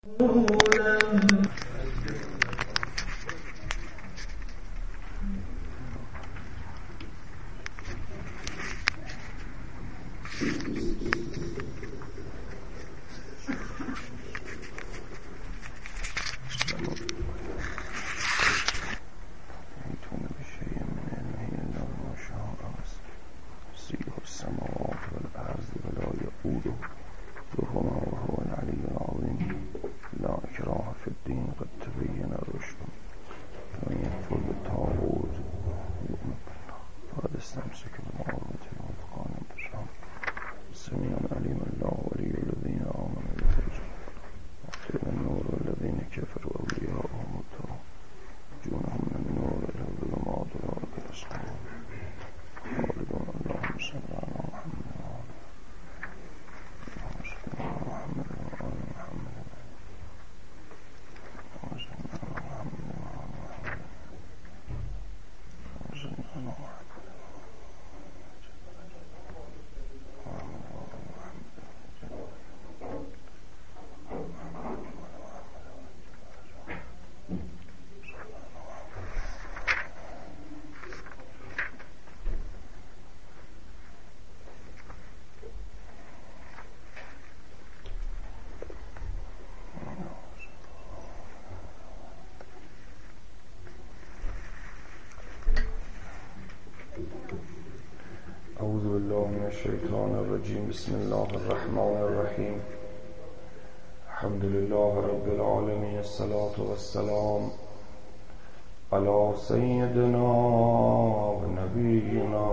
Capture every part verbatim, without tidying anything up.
اعوذ بالله من الشیطان الرجیم. بسم الله الرحمن الرحیم. الحمد لله رب العالمین. الصلاة والسلام علی سیدنا و نبینا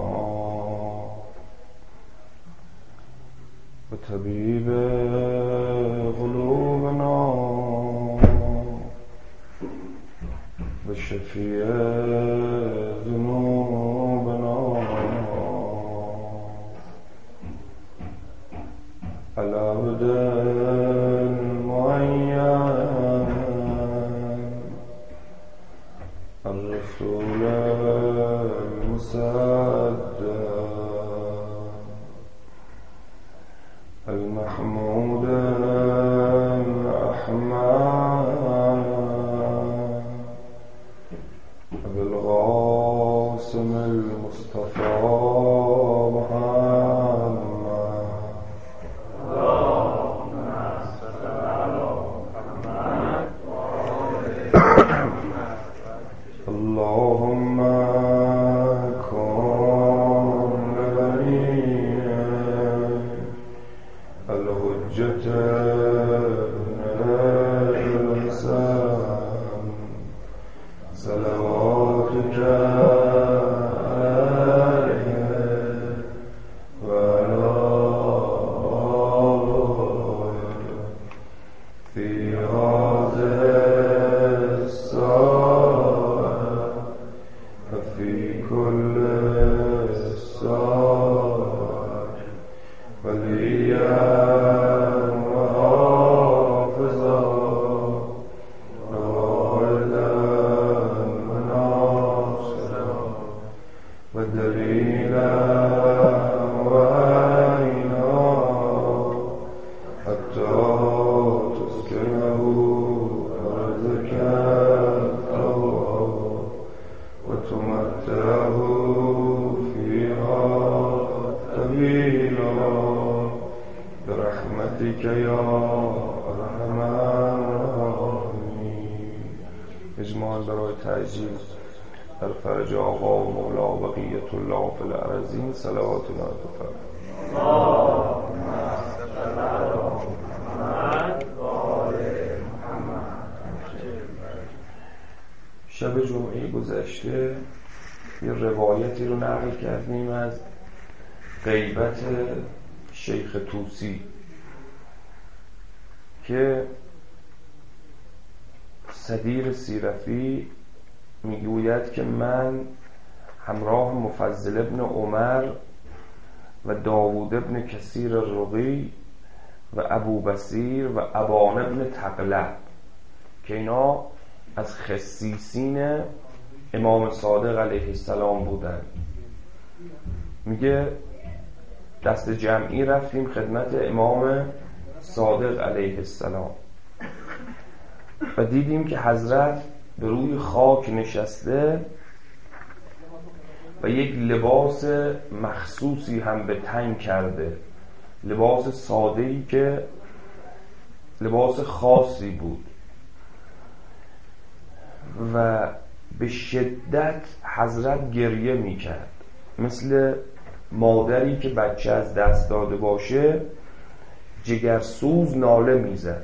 و طبیب قلوبنا و شفیع ذنوبنا العبد المعين الرسول المصدق المحمود الأحمد أبي القاسم المصطفى شب جمعه گذشته یه روایتی رو نقل کردیم از غیبت شیخ طوسی که صدیر سیرفی میگوید که من همراه مفضل ابن عمر و داوود ابن کثیر الرقی و ابو بصیر و ابان ابن تغلب که اینا از خصیصین امام صادق علیه السلام بودن، میگه دست جمعی رفتیم خدمت امام صادق علیه السلام. و دیدیم که حضرت به روی خاک نشسته و یک لباس مخصوصی هم به تن کرده، لباس ساده‌ای که لباس خاصی بود و به شدت حضرت گریه می کرد، مثل مادری که بچه از دست داده باشه جگرسوز ناله می زد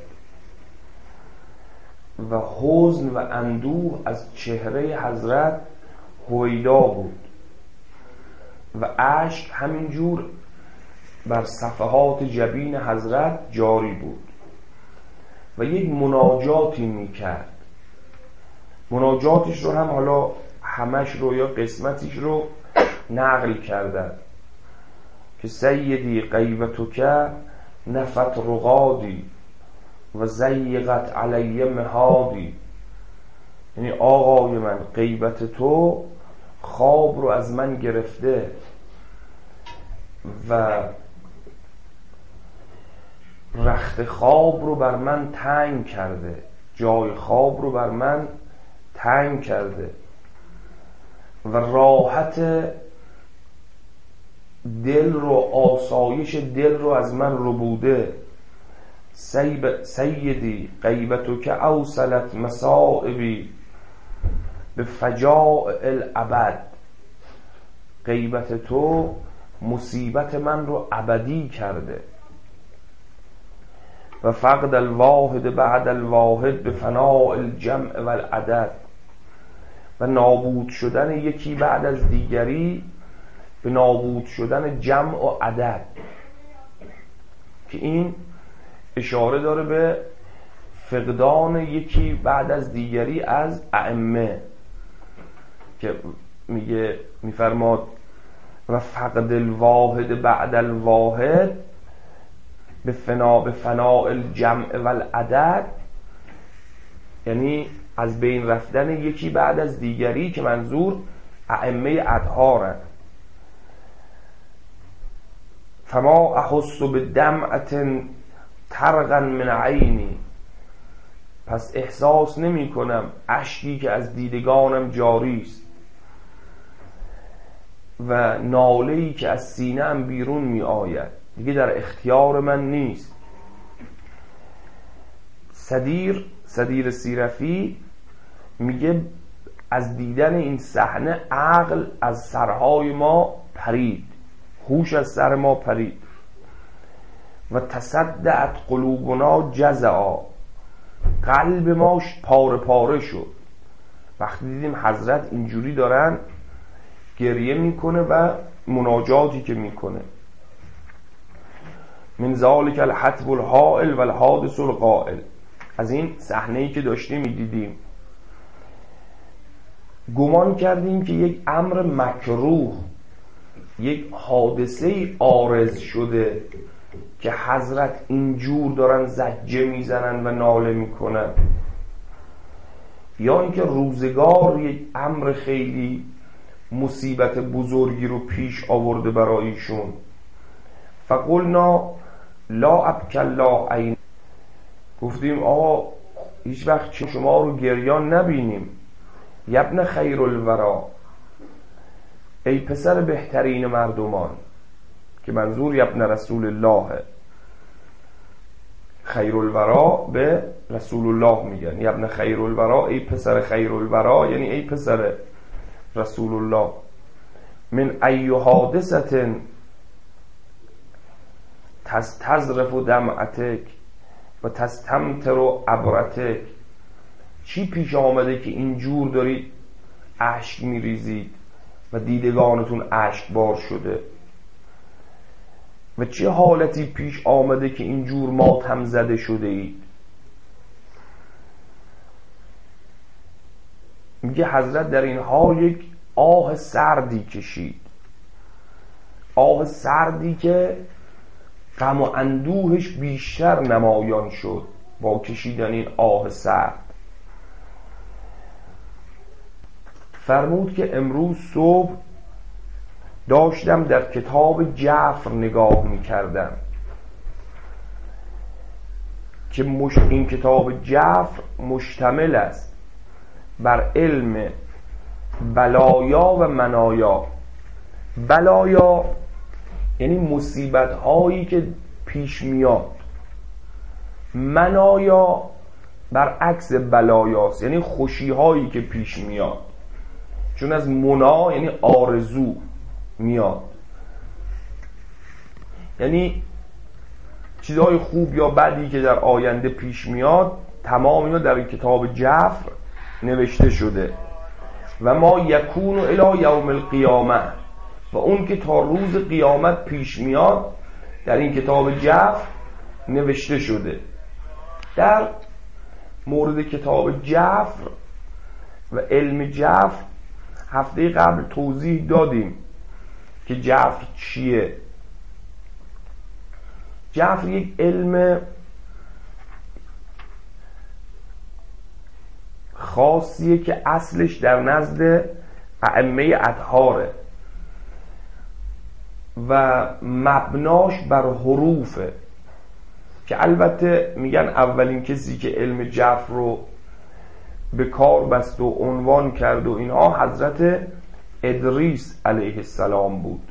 و حزن و اندوه از چهره حضرت هویدا بود و اشک همینجور بر صفحات جبین حضرت جاری بود و یک مناجاتی می کرد. مناجاتش رو هم حالا همش رو یا قسمتش رو نقل کردن که سیدی غیبتک نفت رقادی و زیقت علی مهادی، یعنی آقای من غیبت تو خواب رو از من گرفته و رخت خواب رو بر من تنگ کرده، جای خواب رو بر من تنگ کرده و راحت دل رو، آسایش دل رو از من ربوده. سیدی غیبتک اوصلت مصائبی به فجاء الابد، غیبت تو مصیبت من رو ابدی کرده و فقد الواحد بعد الواحد به فناء الجمع و العدد، و نابود شدن یکی بعد از دیگری به نابود شدن جمع و عدد، که این اشاره داره به فقدان یکی بعد از دیگری از ائمه که میگه میفرماد و فقد الواحد بعد الواحد به فنا به فناء الجمع و العدد، یعنی از بین رفتن یکی بعد از دیگری که منظور ائمه اطهارن. فما احس بدمعة ترقا من عینی، پس احساس نمی کنم اشکی که از دیدگانم جاری است و ناله‌ای که از سینه‌ام بیرون می آید، دیگه در اختیار من نیست. صدیر صدیر سیرفی میگه از دیدن این صحنه عقل از سرهای ما پرید، هوش از سر ما پرید و تصدعت قلوبنا جزعا، قلب ما پاره پاره شد وقتی دیدیم حضرت اینجوری دارن گریه میکنه و مناجاتی که میکنه. من ذالک الحتب الحائل و الحادث القائل، از این صحنه‌ای که داشتیم میدیدیم گمان کردیم که یک امر مکروه، یک حادثه عارض شده که حضرت اینجور دارن زجه میزنن و ناله میکنن، یا اینکه روزگار یک امر خیلی مصیبت بزرگی رو پیش آورده برایشون. فقلنا لا ابکی الله عین، گفتیم آقا هیچ وقت شما رو گریان نبینیم. یبن خیر الورا، ای پسر بهترین مردمان، که منظور یبن رسول الله، خیر الورا به رسول الله میگن. یبن خیر الورا، ای پسر خیر الورا، یعنی ای پسر رسول الله. من ای حادثه تستظرف دمعتک و تستمطر عبرتک، چی پیش آمده که اینجور دارید اشک میریزید و دیدگانتون اشک بار شده، و چه حالتی پیش آمده که اینجور ماتم زده شده اید؟ میگه حضرت در این حال یک آه سردی کشید، آه سردی که غم و اندوهش بیشتر نمایان شد با کشیدن این آه سرد. فرمود که امروز صبح داشتم در کتاب جعفر نگاه می کردم که مش... این کتاب جفر مشتمل است بر علم بلایا و منایا. بلایا یعنی مصیبت هایی که پیش میاد، منایا برعکس بلایاست، یعنی خوشی هایی که پیش میاد، چون از منا یعنی آرزو میاد، یعنی چیزهای خوب یا بدی که در آینده پیش میاد تمام اینا در کتاب جفر نوشته شده. و ما یکون الی یوم القیامه، و اون که تا روز قیامت پیش میاد در این کتاب جفر نوشته شده. در مورد کتاب جفر و علم جفر هفته قبل توضیح دادیم که جفر چیه. جفر یک علم خاصیه که اصلش در نزد ائمه اطهاره و مبناش بر حروفه، که البته میگن اولین کسی که علم جفر رو به کار بست و عنوان کرد و اینها حضرت ادریس علیه السلام بود.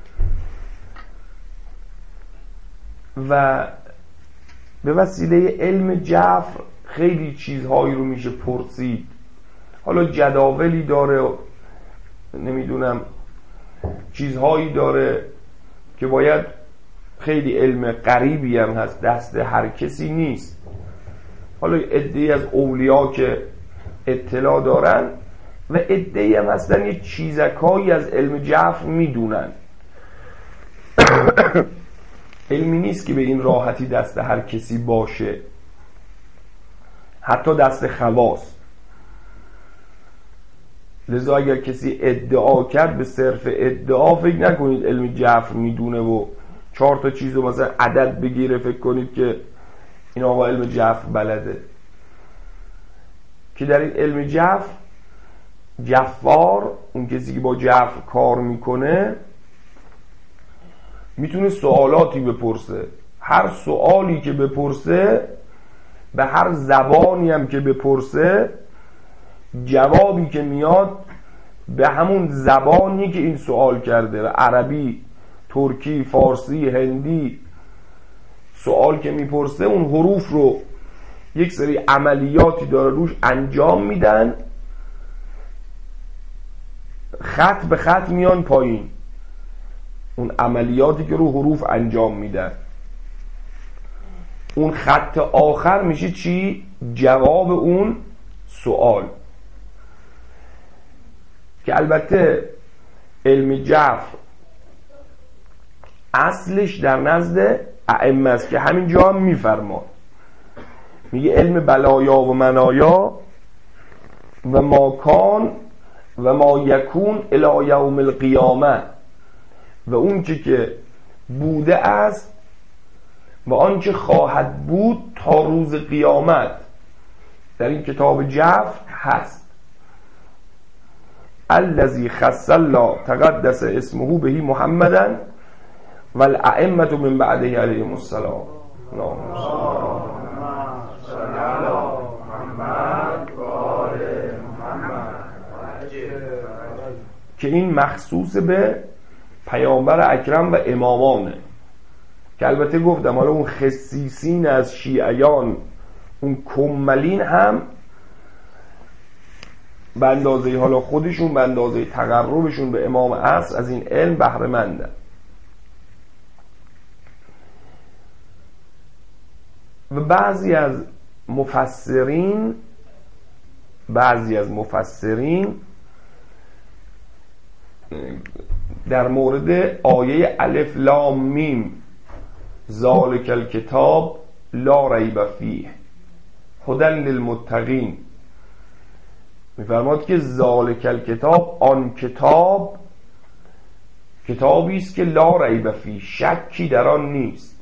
و به وسیله علم جفر خیلی چیزهایی رو میشه پرسید. حالا جداولی داره، نمیدونم چیزهایی داره که باید، خیلی علم غریبی هم هست، دست هر کسی نیست. حالا عده‌ای از اولیا که اطلاع دارن و عده‌ای هم هستن یه چیزکایی از علم جفر میدونن. علمی نیست که به این راحتی دست هر کسی باشه، حتی دست خواص. لذا اگر کسی ادعا کرد به صرف ادعا فکر نکنید علم جفر میدونه و چهار تا چیز رو مثلا عدد بگیره فکر کنید که این آقا علم جفر بلده. که در این علم جفر جفار، اون کسی که با جفر کار میکنه، میتونه سوالاتی بپرسه. هر سوالی که بپرسه به هر زبانی هم که بپرسه، جوابی که میاد به همون زبانی که این سوال کرده، و عربی، ترکی، فارسی، هندی، سوال که میپرسه اون حروف رو یک سری عملیاتی داره روش انجام میدن، خط به خط میان پایین اون عملیاتی که رو حروف انجام میدن. اون خط آخر میشه چی؟ جواب اون سوال. که البته علم جفر اصلش در نزد ائمه است که همین جا هم میفرماد، میگه علم بلایا و منایا و ما کان و ما یکون الی یوم القیامه، و اون چه که بوده است و آنچه خواهد بود تا روز قیامت در این کتاب جفر هست. الذی خص الله تقدس اسمه به محمدا و الائمه من بعده علیهم السلام. که این مخصوص به پیامبر اکرم و امامانه. که البته گفتم حالا اون خصیصین از شیعیان، اون کملین هم به اندازه حالا خودشون، به اندازه تقربشون به امام عصر از این علم بهره مندن. و بعضی از مفسرین بعضی از مفسرین در مورد آیه الف لام میم ذالک الکتاب لا ریب فیه هدی للمتقین میفرماد که ذالک الکتاب، آن کتاب، کتابی است که لا ریب فیه، شکی در آن نیست.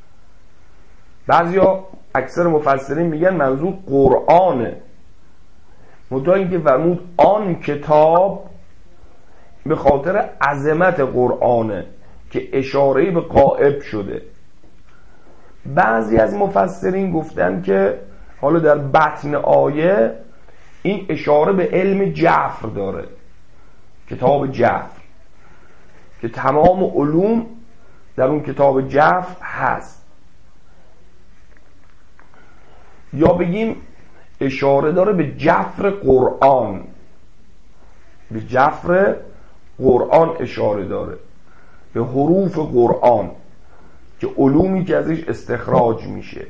بعضیا اکثر مفسرین میگن منظور قرآنه، منتها اینکه فرمود آن کتاب به خاطر عظمت قرآنه که اشاره به غائب شده. بعضی از مفسرین گفتن که حالا در بطن آیه این اشاره به علم جعفر داره، کتاب جعفر، که تمام علوم در اون کتاب جعفر هست. یا بگیم اشاره داره به جعفر قرآن، به جعفر قرآن اشاره داره، به حروف قرآن که علومی که ازش استخراج میشه.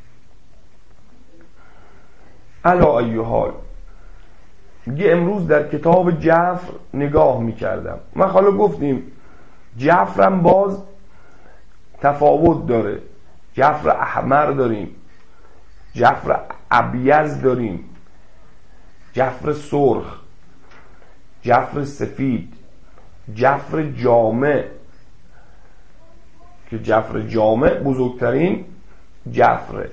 علا ای حال میگه امروز در کتاب جعفر نگاه میکردم. من حالا گفتیم جعفرم باز تفاوت داره، جعفر احمر داریم، جعفر ابیض داریم، جعفر سرخ، جعفر سفید، جعفر جامع که جعفر جامع بزرگترین جعفره.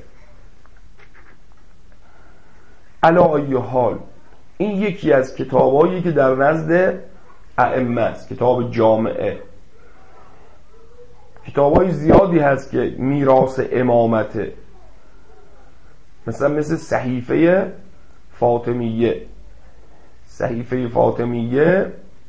علا ای حال این یکی از کتابایی که در نزد ائمه است، کتاب جامعه. کتابای زیادی هست که میراث امامته، مثلا مثل صحیفه فاطمیه. صحیفه فاطمیه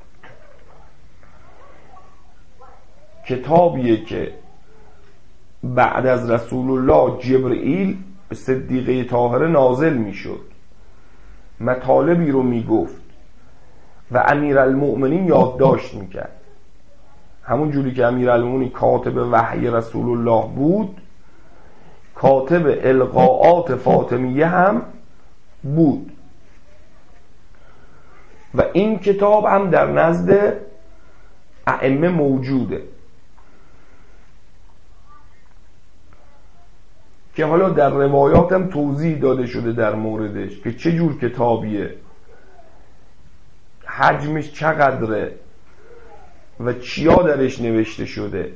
کتابیه که بعد از رسول الله جبرئیل به صدیقه طاهره نازل میشد، مطالبی رو میگفت و امیرالمؤمنین یادداشت میکرد. همون جوری که امیرالمؤمنین کاتب وحی رسول الله بود، کاتب القاءات فاطمیه هم بود. و این کتاب هم در نزد ائمه موجوده که حالا در روایات هم توضیح داده شده در موردش که چه جور کتابیه، حجمش چقدره و چیا درش نوشته شده.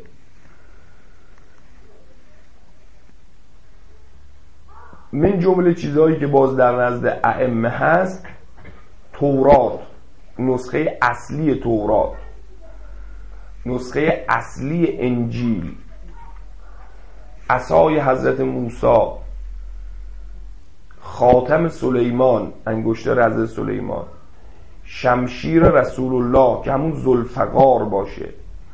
من جمله چیزهایی که باز در نزد ائمه هست، تورات، نسخه اصلی تورات، نسخه اصلی انجیل، عصای حضرت موسی، خاتم سلیمان، انگشتر حضرت سلیمان، شمشیر رسول الله که همون ذوالفقار باشه،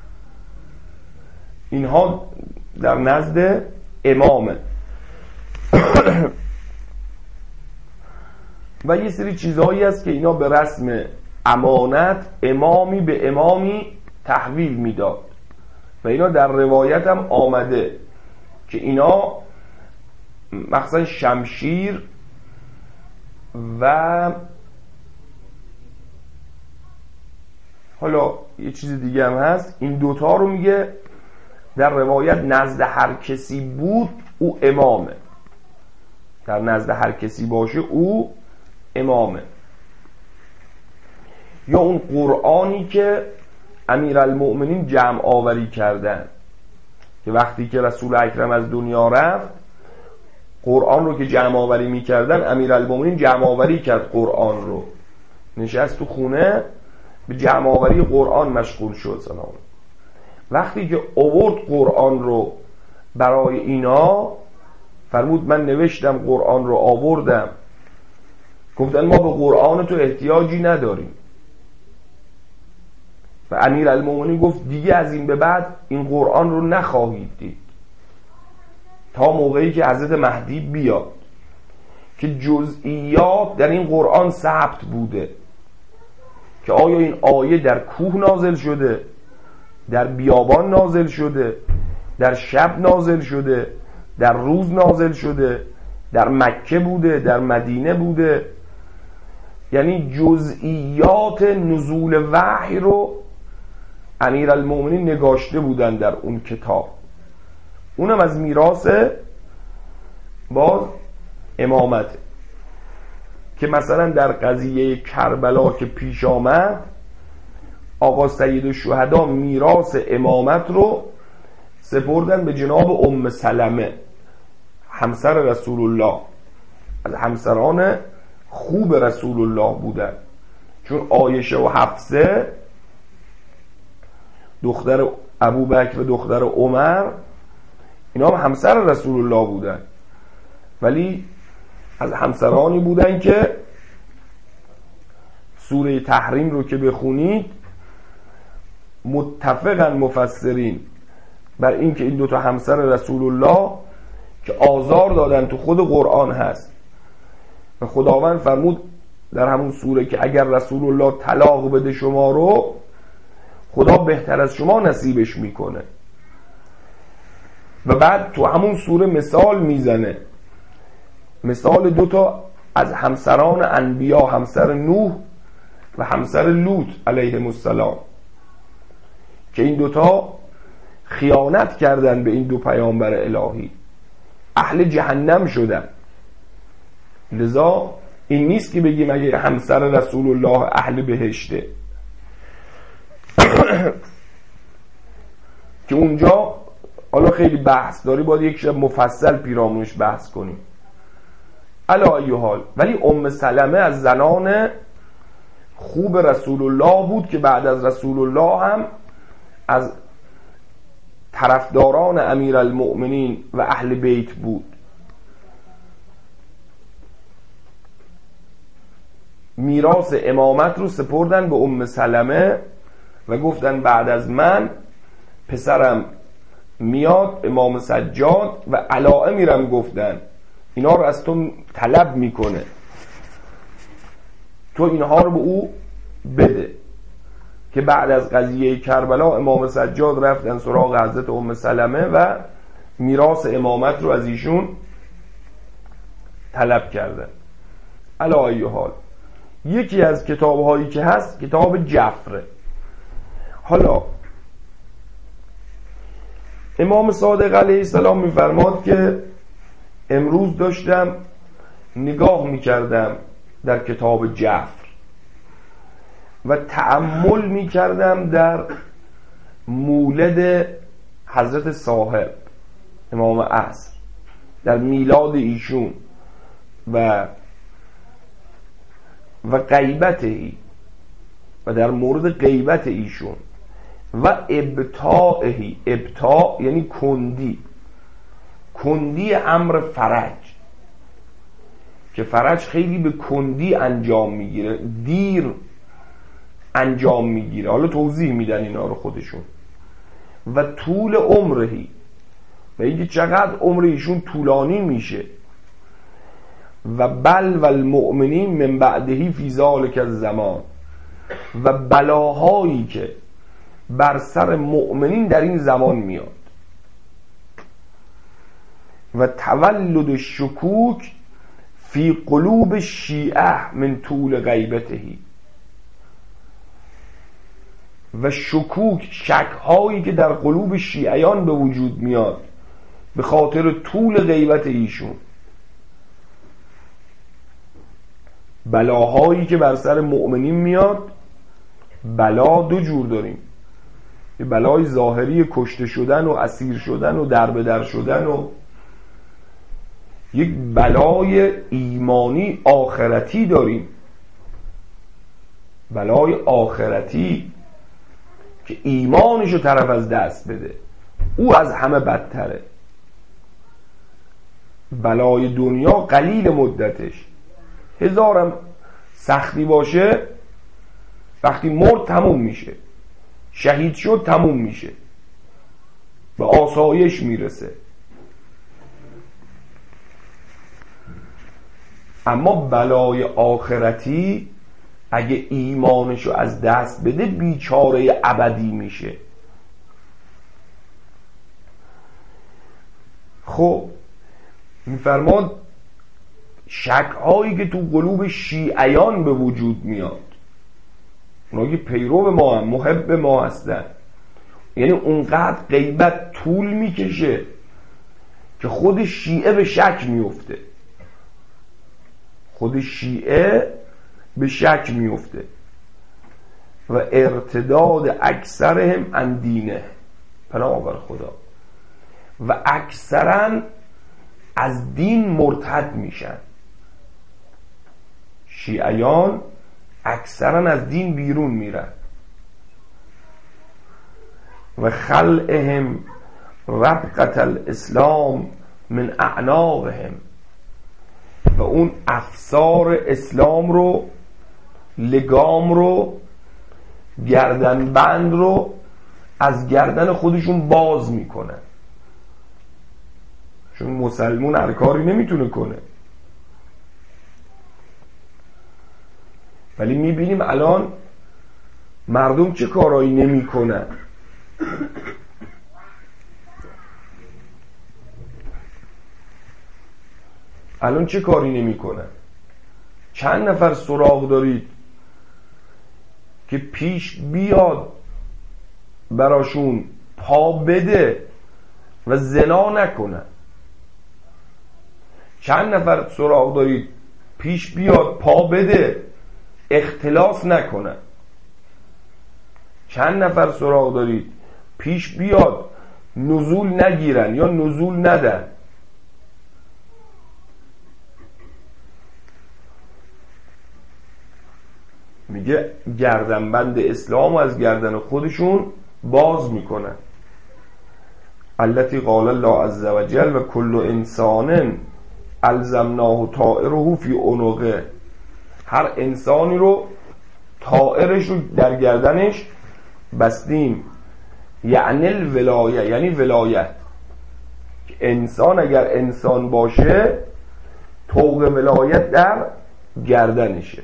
اینها در نزد امامه. و یه سری چیزهایی هست که اینا به رسم امانت امامی به امامی تحویل میداد و اینا در روایت هم آمده که اینا مثلا شمشیر و حالا یه چیز دیگه هم هست، این دوتا رو میگه در روایت نزد هر کسی بود او امامه، در نزد هر کسی باشه او امامه. یا اون قرآنی که امیرالمؤمنین جمع آوری کردن که وقتی که رسول اکرم از دنیا رفت قرآن رو که جمع آوری میکردن، امیرالمؤمنین جمع آوری کرد قرآن رو، نشست تو خونه به جمع آوری قرآن مشغول شد. سلام. وقتی که آورد قرآن رو برای اینا فرمود من نوشتم قرآن رو آوردم. گفتن ما به قرآن تو احتیاجی نداریم. و امیرالمؤمنین گفت دیگه از این به بعد این قرآن رو نخواهید دید تا موقعی که حضرت مهدی بیاد، که جزئیات در این قرآن ثبت بوده که آیا این آیه در کوه نازل شده، در بیابان نازل شده، در شب نازل شده، در روز نازل شده، در مکه بوده، در مدینه بوده. یعنی جزئیات نزول وحی رو امیرالمؤمنین نگاشته بودن در اون کتاب. اونم از میراث باز امامته که مثلا در قضیه کربلا که پیش آمد، آقا سید الشهدا میراث امامت رو سپردن به جناب ام سلمه، همسر رسول الله، از همسران خوب رسول الله بودن، چون عایشه و حفصه دختر ابوبکر و دختر عمر اینا هم همسر رسول الله بودن، ولی از همسرانی بودن که سوره تحریم رو که بخونید متفقن مفسرین بر این که این دوتا همسر رسول الله که آزار دادن تو خود قرآن هست و خداوند فرمود در همون سوره که اگر رسول الله طلاق بده شما رو، خدا بهتر از شما نصیبش میکنه. و بعد تو همون سوره مثال میزنه، مثال دوتا از همسران انبیا، همسر نوح و همسر لوط علیهم السلام، که این دوتا خیانت کردن به این دو پیامبر الهی، اهل جهنم شدن. لذا این نیست که بگیم اگه همسر رسول الله اهل بهشته که اونجا حالا خیلی بحث داری، باید یک شب مفصل پیرامونش بحث کنیم. علی ای حال، ولی ام سلمه از زنان خوب رسول الله بود که بعد از رسول الله هم از طرفداران امیرالمؤمنین و اهل بیت بود. میراث امامت رو سپردن به ام سلمه و گفتن بعد از من پسرم میاد امام سجاد و علائم گفتن اینا رو از تو طلب میکنه، تو اینها رو به او بده. که بعد از قضیه کربلا امام سجاد رفتن سراغ حضرت ام سلمه و میراث امامت رو از ایشون طلب کردن. علی ای حال، یکی از کتاب‌هایی که هست کتاب جفره. حالا امام صادق علیه السلام می‌فرماد که امروز داشتم نگاه می‌کردم در کتاب جفر و تأمل می‌کردم در مولد حضرت صاحب امام عصر، در میلاد ایشون و و غیبتهی و در مورد غیبت ایشون و ابطاعهی. ابطاع یعنی کندی، کندی امر فرج، که فرج خیلی به کندی انجام میگیره، دیر انجام میگیره. حالا توضیح میدن اینا رو خودشون. و طول عمرهی، و اینکه چقدر عمر ایشون طولانی میشه. و بل و المؤمنین من بعدهی فی ذلک الزمان، و بلاهایی که بر سر مؤمنین در این زمان میاد. و تولد الشکوک فی قلوب شیعه من طول غیبتهی، و شکوک، شکهایی که در قلوب شیعیان به وجود میاد به خاطر طول غیبت ایشون. بلاهایی که بر سر مؤمنین میاد، بلا دو جور داریم، یه بلای ظاهری کشته شدن و اسیر شدن و در به در شدن، و یک بلای ایمانی آخرتی داریم، بلای آخرتی که ایمانشو طرف از دست بده، او از همه بدتره. بلای دنیا قلیل مدتش، هزارم سختی باشه، وقتی مرد تموم میشه، شهید شد تموم میشه، به آسایش میرسه. اما بلای آخرتی اگه ایمانشو از دست بده بیچاره ابدی میشه. خب میفرماد شک هایی که تو قلوب شیعیان به وجود میاد، اونا که پیرو ما هم محب ما هستن، یعنی اونقدر غیبت طول میکشه که خود شیعه به شک میفته، خود شیعه به شک میفته. و ارتداد اکثرهم عن دینه، پناه بر خدا، و اکثرا از دین مرتد میشن. شیعیان اکثرا از دین بیرون میرن. و خلعهم ربقة الاسلام من اعناقهم، و اون افسار اسلام رو، لگام رو، گردن بند رو از گردن خودشون باز میکنن. چون مسلمون هر کاری نمیتونه کنه، ولی میبینیم الان مردم چه کارایی نمیکنن. الان چه کاری نمیکنن؟ چند نفر سراغ دارید که پیش بیاد براشون پا بده و زنا نکنن؟ چند نفر سراغ دارید پیش بیاد پا بده اختلاس نکنن؟ چند نفر سراغ دارید پیش بیاد نزول نگیرن یا نزول ندن؟ میگه گردنبند اسلام از گردن خودشون باز میکنن. التي قال الله عز وجل و کل انسان الزمناه طائره فی عنقه. هر انسانی رو طائرش رو در گردنش بستیم. یعنی الولایه، یعنی ولایت. انسان اگر انسان باشه طوق ولایت در گردنشه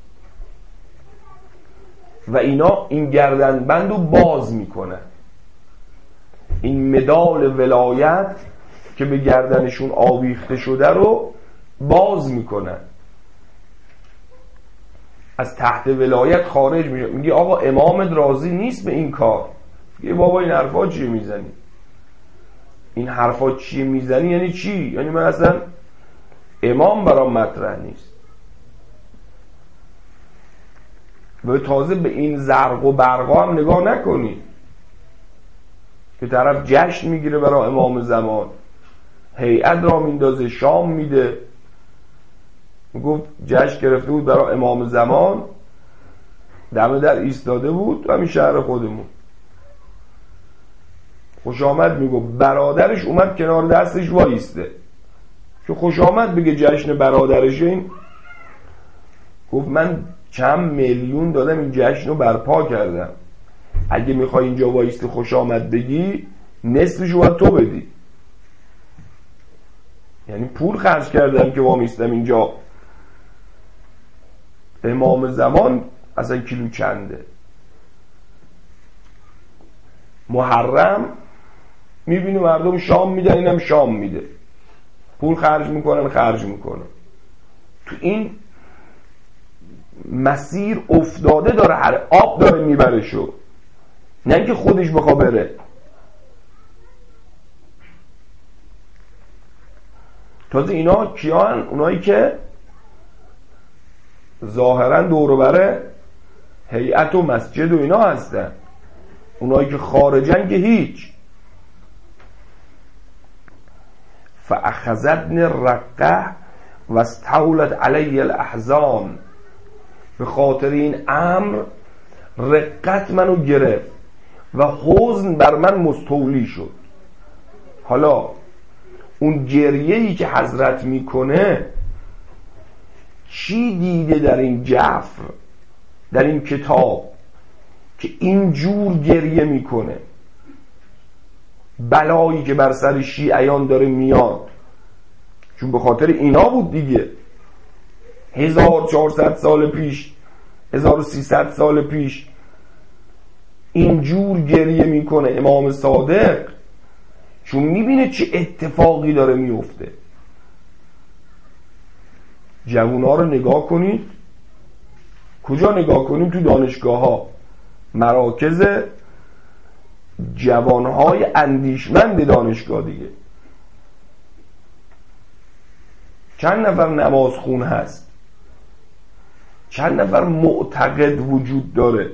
و اینا این گردنبند رو باز میکنن. این مدال ولایت که به گردنشون آویخته شده رو باز میکنن، از تحت ولایت خارج میشه. میگه آقا امامت راضی نیست به این کار. میگه بابا این حرفا چیه میزنی؟ این حرفا چیه میزنی یعنی چی؟ یعنی من اصلا امام برام مطرح نیست. و تازه به این زرق و برقا هم نگاه نکنی که طرف جشن میگیره برای امام زمان، هیئت را میندازه، شام میده. گفت جشن گرفته بود برای امام زمان، دم در ایستاده بود تو همین شهر خودمون. خوش آمد میگو، برادرش اومد کنار دستش وایسته که خوش آمد بگه جشن برادرش. این گفت من چند میلیون دادم این جشن رو برپا کردم، اگه میخوای اینجا وایستی خوش آمد بگی نصفشو باید تو بدی. یعنی پول خرج کردم که وامیستم اینجا. امام زمان اصلا کیلو چنده؟ محرم میبینی مردم شام میدن، اینم شام میده، پول خرج میکنن خرج میکنن. تو این مسیر افتاده داره، هر آب داره میبره شو، نه اینکه خودش بخوا بره. تازه اینا کیان؟ اونایی که ظاهرا دور بره هیئت و مسجد و اینا هستن. اونایی که خارجن که هیچ. فاخذتنی الرقه و استولت علی الاحزان. به خاطر این امر رقت منو گرفت و حزن بر من مستولی شد. حالا اون گریه‌ای که حضرت میکنه چی دیده در این جعفر، در این کتاب که این جور گریه میکنه؟ بلایی که بر سر شیعیان داره میاد چون به خاطر اینا بود دیگه. هزار و چهارصد سال پیش، هزار و سیصد سال پیش این جور گریه میکنه امام صادق چون میبینه چه اتفاقی داره میفته. جوونا رو نگاه کنید، کجا نگاه کنیم؟ تو دانشگاه ها، مراکز جوانهای اندیشمند دانشگاه دیگه. چند نفر نمازخون هست؟ چند نفر معتقد وجود داره؟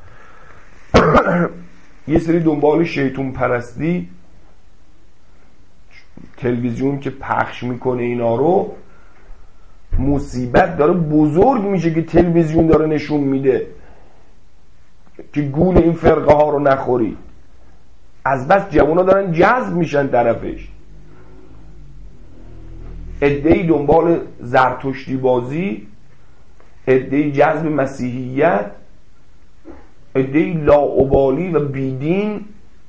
یه سری دنبال شیطون پرستی، تلویزیون که پخش میکنه اینا رو، مصیبت داره بزرگ میشه که تلویزیون داره نشون میده که گول این فرقه ها رو نخوری. از بس جوونا دارن جذب میشن طرفش. عده‌ای دنبال زرتشتی بازی، عده‌ای جذب مسیحیت، عده‌ای لاابالی و بیدین.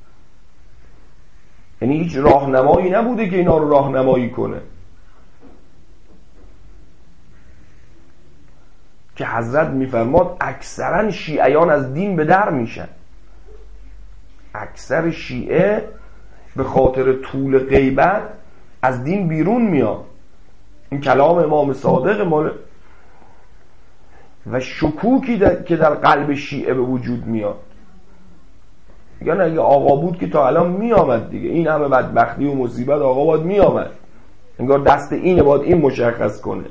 یعنی هیچ راهنمایی نبوده که اینا رو راهنمایی کنه، که حضرت میفرماد اکثرا شیعیان از دین به در میشن. اکثر شیعه به خاطر طول غیبت از دین بیرون میاد. این کلام امام صادق مال و شکوکی در که در قلب شیعه به وجود میاد. یعنی اگه آقا بود که تا الان میامد دیگه، این همه بدبختی و مصیبت آقا باید میامد، انگار دست اینه باید این مشخص کنه.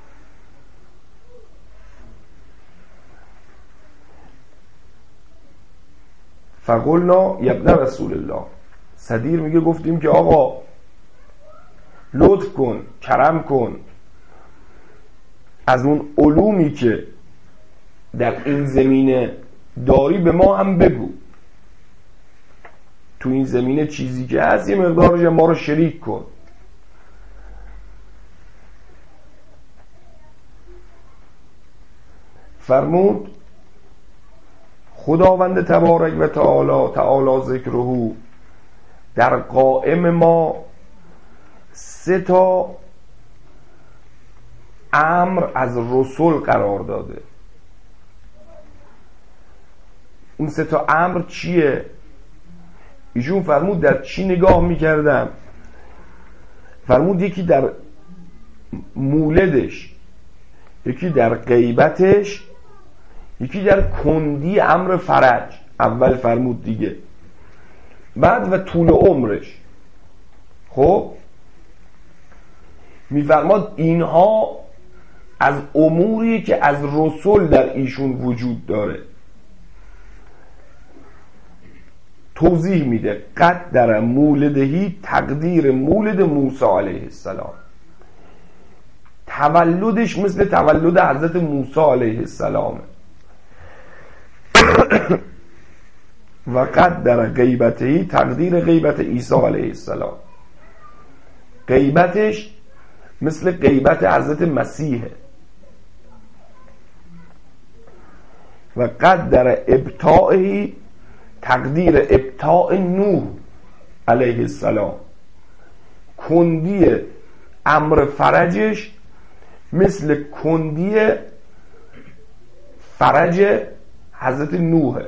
فقلنا یبن رسول الله، صدیر میگه گفتیم که آقا لطف کن، کرم کن، از اون علومی که در این زمینه داری به ما هم بگو. تو این زمینه چیزی که هست یه مقدارش ما رو شریک کن. فرمود خداوند تبارک و تعالی تعالی ذکره در قائم ما سه تا امر از رسول قرار داده. اون سه تا امر چیه؟ ایشون فرمود در چی نگاه میکردم؟ فرمود یکی در مولدش، یکی در غیبتش، یکی در کندی امر فرج. اول فرمود دیگه، بعد و طول عمرش. خب میفرماد اینها از اموری که از رسول در ایشون وجود داره. توضیح میده قدر مولدهی، تقدیر مولد موسی علیه السلام، تولدش مثل تولد حضرت موسی علیه السلام. و قدر غیبتهی، تقدیر غیبت عیسی علیه السلام، غیبتش مثل غیبت حضرت مسیحه. و قدر ابطاعهی، تقدیر ابطاع نوح علیه السلام، کندی امر فرجش مثل کندی فرج حضرت نوح.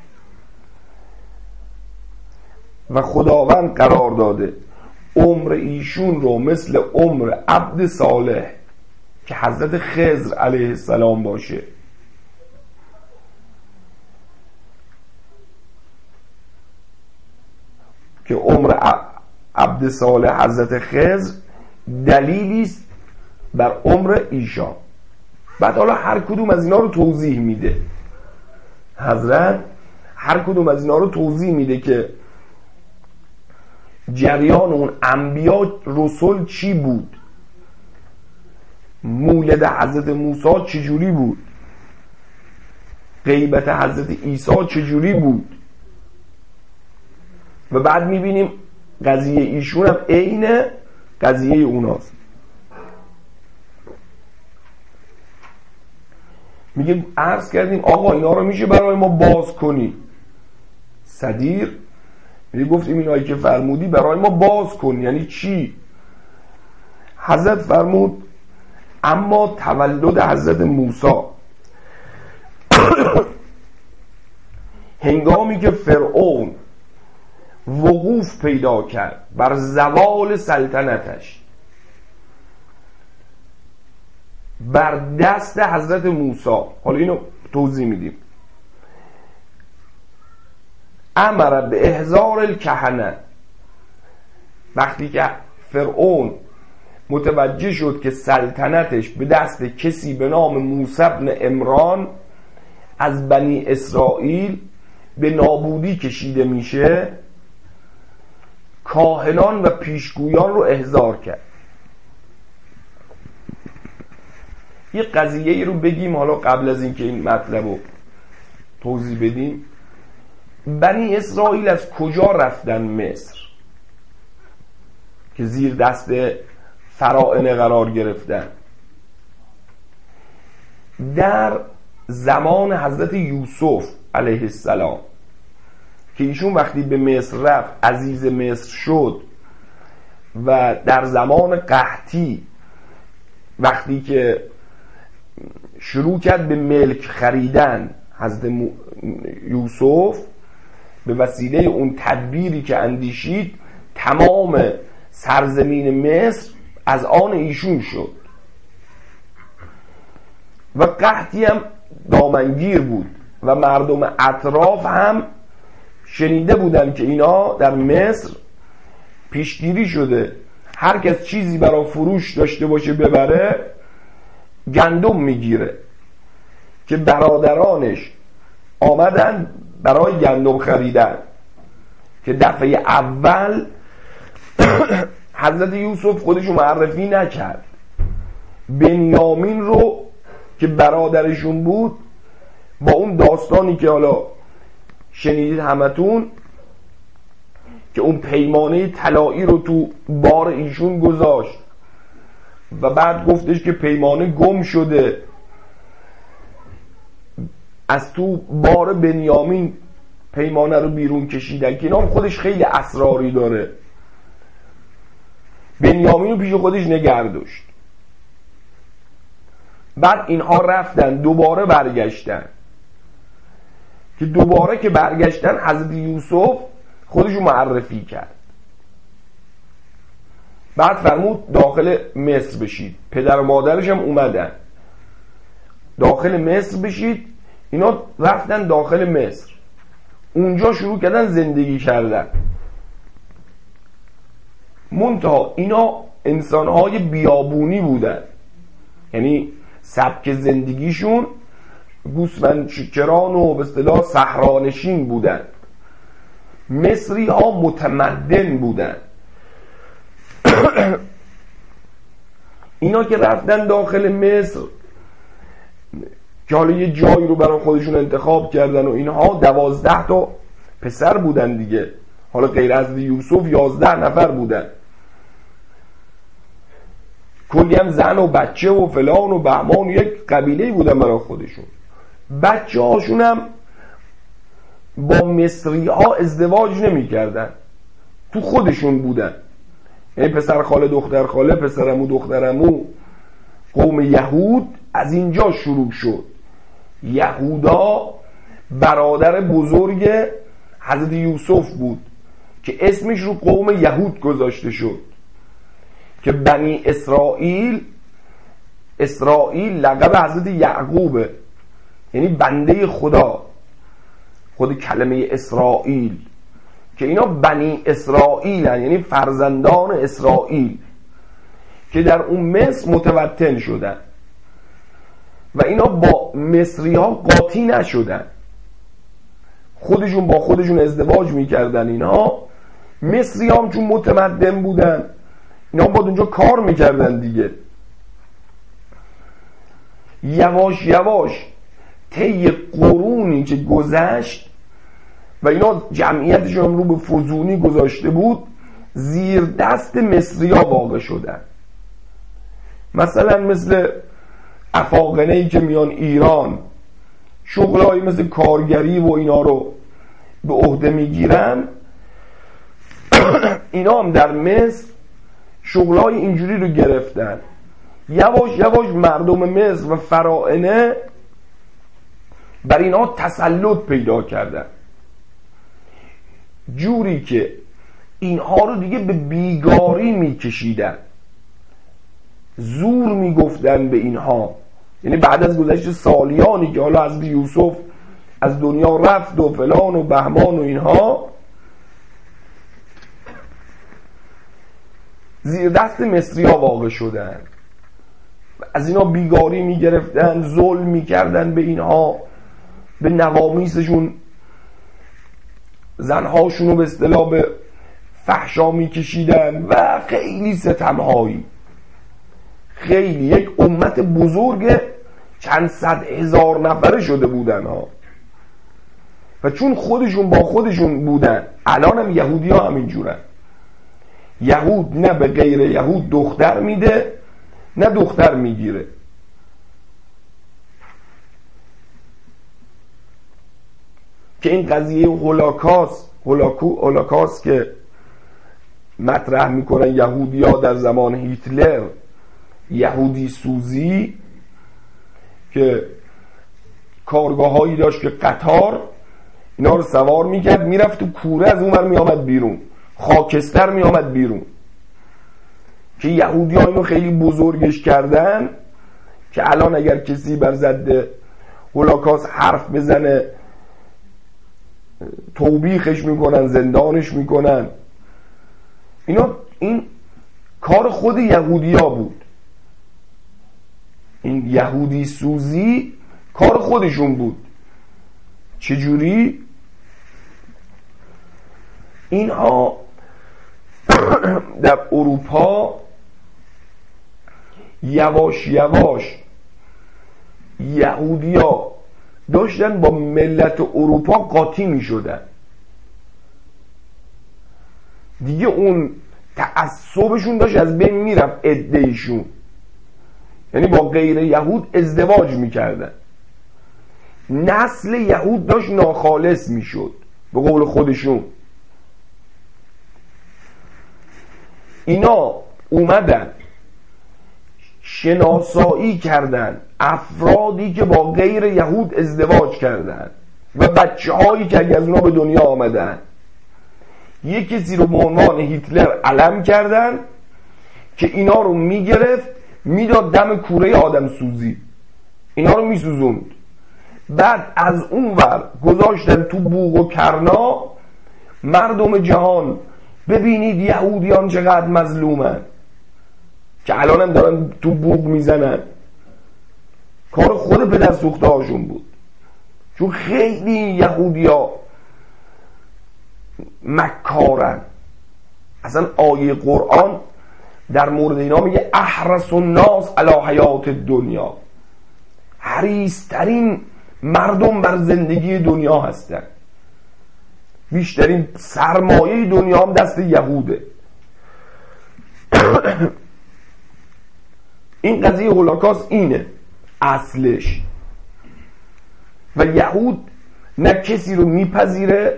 و خداوند قرار داده عمر ایشون رو مثل عمر عبد صالح که حضرت خضر علیه السلام باشه. که عمر عبد صالح حضرت خضر دلیلی است بر عمر ایشان. بعد حالا هر کدوم از اینا رو توضیح میده حضرت، هر کدوم از اینا رو توضیح میده که جریان اون انبیا رسول چی بود، مولد حضرت موسی چجوری بود، غیبت حضرت عیسی چجوری بود. و بعد میبینیم قضیه ایشون هم عین قضیه اوناست. میگه عرض کردیم آقا اینا رو میشه برای ما باز کنی؟ صدیر میگه گفتیم اینایی که فرمودی برای ما باز کن. یعنی چی؟ حضرت فرمود اما تولد حضرت موسی هنگامی که فرعون وقوف پیدا کرد بر زوال سلطنتش بر دست حضرت موسی، حالا اینو توضیح میدیم، امر به احضار الکهنه، وقتی که فرعون متوجه شد که سلطنتش به دست کسی به نام موسی بن عمران از بنی اسرائیل به نابودی کشیده میشه، کاهنان و پیشگویان رو احضار کرد. یه قضیه ای رو بگیم حالا قبل از اینکه این مطلب رو توضیح بدیم. بنی اسرائیل از کجا رفتن مصر که زیر دست فراعنه قرار گرفتن؟ در زمان حضرت یوسف علیه السلام که ایشون وقتی به مصر رفت عزیز مصر شد و در زمان قحطی وقتی که شروع کرد به ملک خریدن حضرت یوسف، به وسیله اون تدبیری که اندیشید تمام سرزمین مصر از آن ایشون شد و قحطی هم دامنگیر بود و مردم اطراف هم شنیده بودن که اینا در مصر پیشگیری شده هر کس چیزی برای فروش داشته باشه ببره گندم میگیره، که برادرانش آمدن برای گندم خریدن که دفعه اول حضرت یوسف خودشو معرفی نکرد. بنیامین رو که برادرشون بود با اون داستانی که حالا شنیدید همتون که اون پیمانه طلایی رو تو بار ایشون گذاشت و بعد گفتش که پیمانه گم شده، از تو بار بنیامین پیمانه رو بیرون کشیدن که اینا خودش خیلی اسراری داره. بنیامین رو پیش خودش نگه داشت. بعد اینها رفتن دوباره برگشتن که دوباره که برگشتن حضرت یوسف خودشو معرفی کرد. بعد فرمود داخل مصر بشید. پدر و مادرش هم اومدن داخل مصر بشید. اینا رفتن داخل مصر، اونجا شروع کردن زندگی کردن. منتها اینا انسانهای بیابونی بودن، یعنی سبک زندگیشون گوسفند شکران و به اصطلاح صحرانشین بودن. مصری ها متمدن بودن. اینا که رفتن داخل مصر که حالا یه جایی رو برای خودشون انتخاب کردن و اینها دوازده تا پسر بودن دیگه، حالا غیر از یوسف یازده نفر بودن، کلی هم زن و بچه و فلان و بهمان، یک قبیله بودن برای خودشون. بچه هاشون هم با مصری ها ازدواج نمی کردن، تو خودشون بودن، یعنی پسر خاله دختر خاله پسر عمو دختر عمو. قوم یهود از اینجا شروع شد. یهودا برادر بزرگ حضرت یوسف بود که اسمش رو قوم یهود گذاشته شد که بنی اسرائیل، اسرائیل لقب حضرت یعقوبه، یعنی بنده خدا، خود کلمه اسرائیل، که اینا بنی اسرائیل هن، یعنی فرزندان اسرائیل که در اون مصر متوطن شدن و اینا با مصری ها قاطی نشدن، خودشون با خودشون ازدواج میکردن. اینا مصری هم چون متمدن بودن اینا با اونجا کار میکردن دیگه. یواش یواش طی قرونی که گذشت و اینا جمعیتشون رو به فزونی گذاشته بود، زیر دست مصری ها واقع شدن. مثلا مثل افاقنه‌ای که میان ایران شغلایی مثل کارگری و اینا رو به عهده میگیرن، اینا هم در مصر شغلای اینجوری رو گرفتن. یواش یواش مردم مصر و فراعنه بر اینا تسلط پیدا کردن، جوری که اینها رو دیگه به بیگاری میکشیدن، زور میگفتن به اینها. یعنی بعد از گذشت سالیانی که حالا از یوسف از دنیا رفت و فلان و بهمان و اینها، زیر دست مصری ها واقع شدن، از اینا بیگاری میگرفتن، ظلم میکردن به اینها، به نوامیسشون زنهاشون رو به اصطلاح به فحشا میکشیدن و خیلی ستمهایی. خیلی یک امت بزرگ چند صد هزار نفره شده بودن ها. و چون خودشون با خودشون بودن، الان هم یهودی ها همین جورن. یهود نه به غیر یهود دختر میده نه دختر میگیره. که این قضیه هولوکاست هولوکو هولوکاست که مطرح میکنن یهودی ها در زمان هیتلر، یهودی سوزی که کارگاه هایی داشت که قطار اینا رو سوار میکرد میرفت تو کوره، از اون ور میامد بیرون، خاکستر میامد بیرون، که یهودی ها اینو خیلی بزرگش کردن که الان اگر کسی بر ضد هولوکاست حرف بزنه توبیخش میکنن، زندانش میکنن. اینا این کار خود یهودی ها بود، این یهودی سوزی کار خودشون بود. چجوری؟ اینها در اروپا یواش یواش یهودی ها داشتن با ملت اروپا قاطی می شدن دیگه، اون تعصبشون داشت از بین میرفت عده‌ایشون، یعنی با غیر یهود ازدواج میکردن، نسل یهود داشت ناخالص میشد به قول خودشون. اینا اومدن شناسایی کردن افرادی که با غیر یهود ازدواج کردن و بچه هایی که از اونا به دنیا آمدن، یک کسی رو به عنوان هیتلر علم کردن که اینا رو میگرفت میداد دم کوره آدم سوزی، اینا رو میسوزوند. بعد از اون ور گذاشتن تو بوق و کرنا، مردم جهان ببینید یهودیان چقدر مظلومن، که الان هم دارن تو بوق میزنن. کار خود پدر سوخته هاشون بود، چون خیلی یهودی ها مکارن. اصلا آیه قرآن در مورد اینا میگه احرص الناس علی حیات دنیا، حریص‌ترین مردم بر زندگی دنیا هستن، بیشترین سرمایه دنیا هم دست یهوده. این قضیه هولوکاست اینه اصلش. و یهود نه کسی رو میپذیره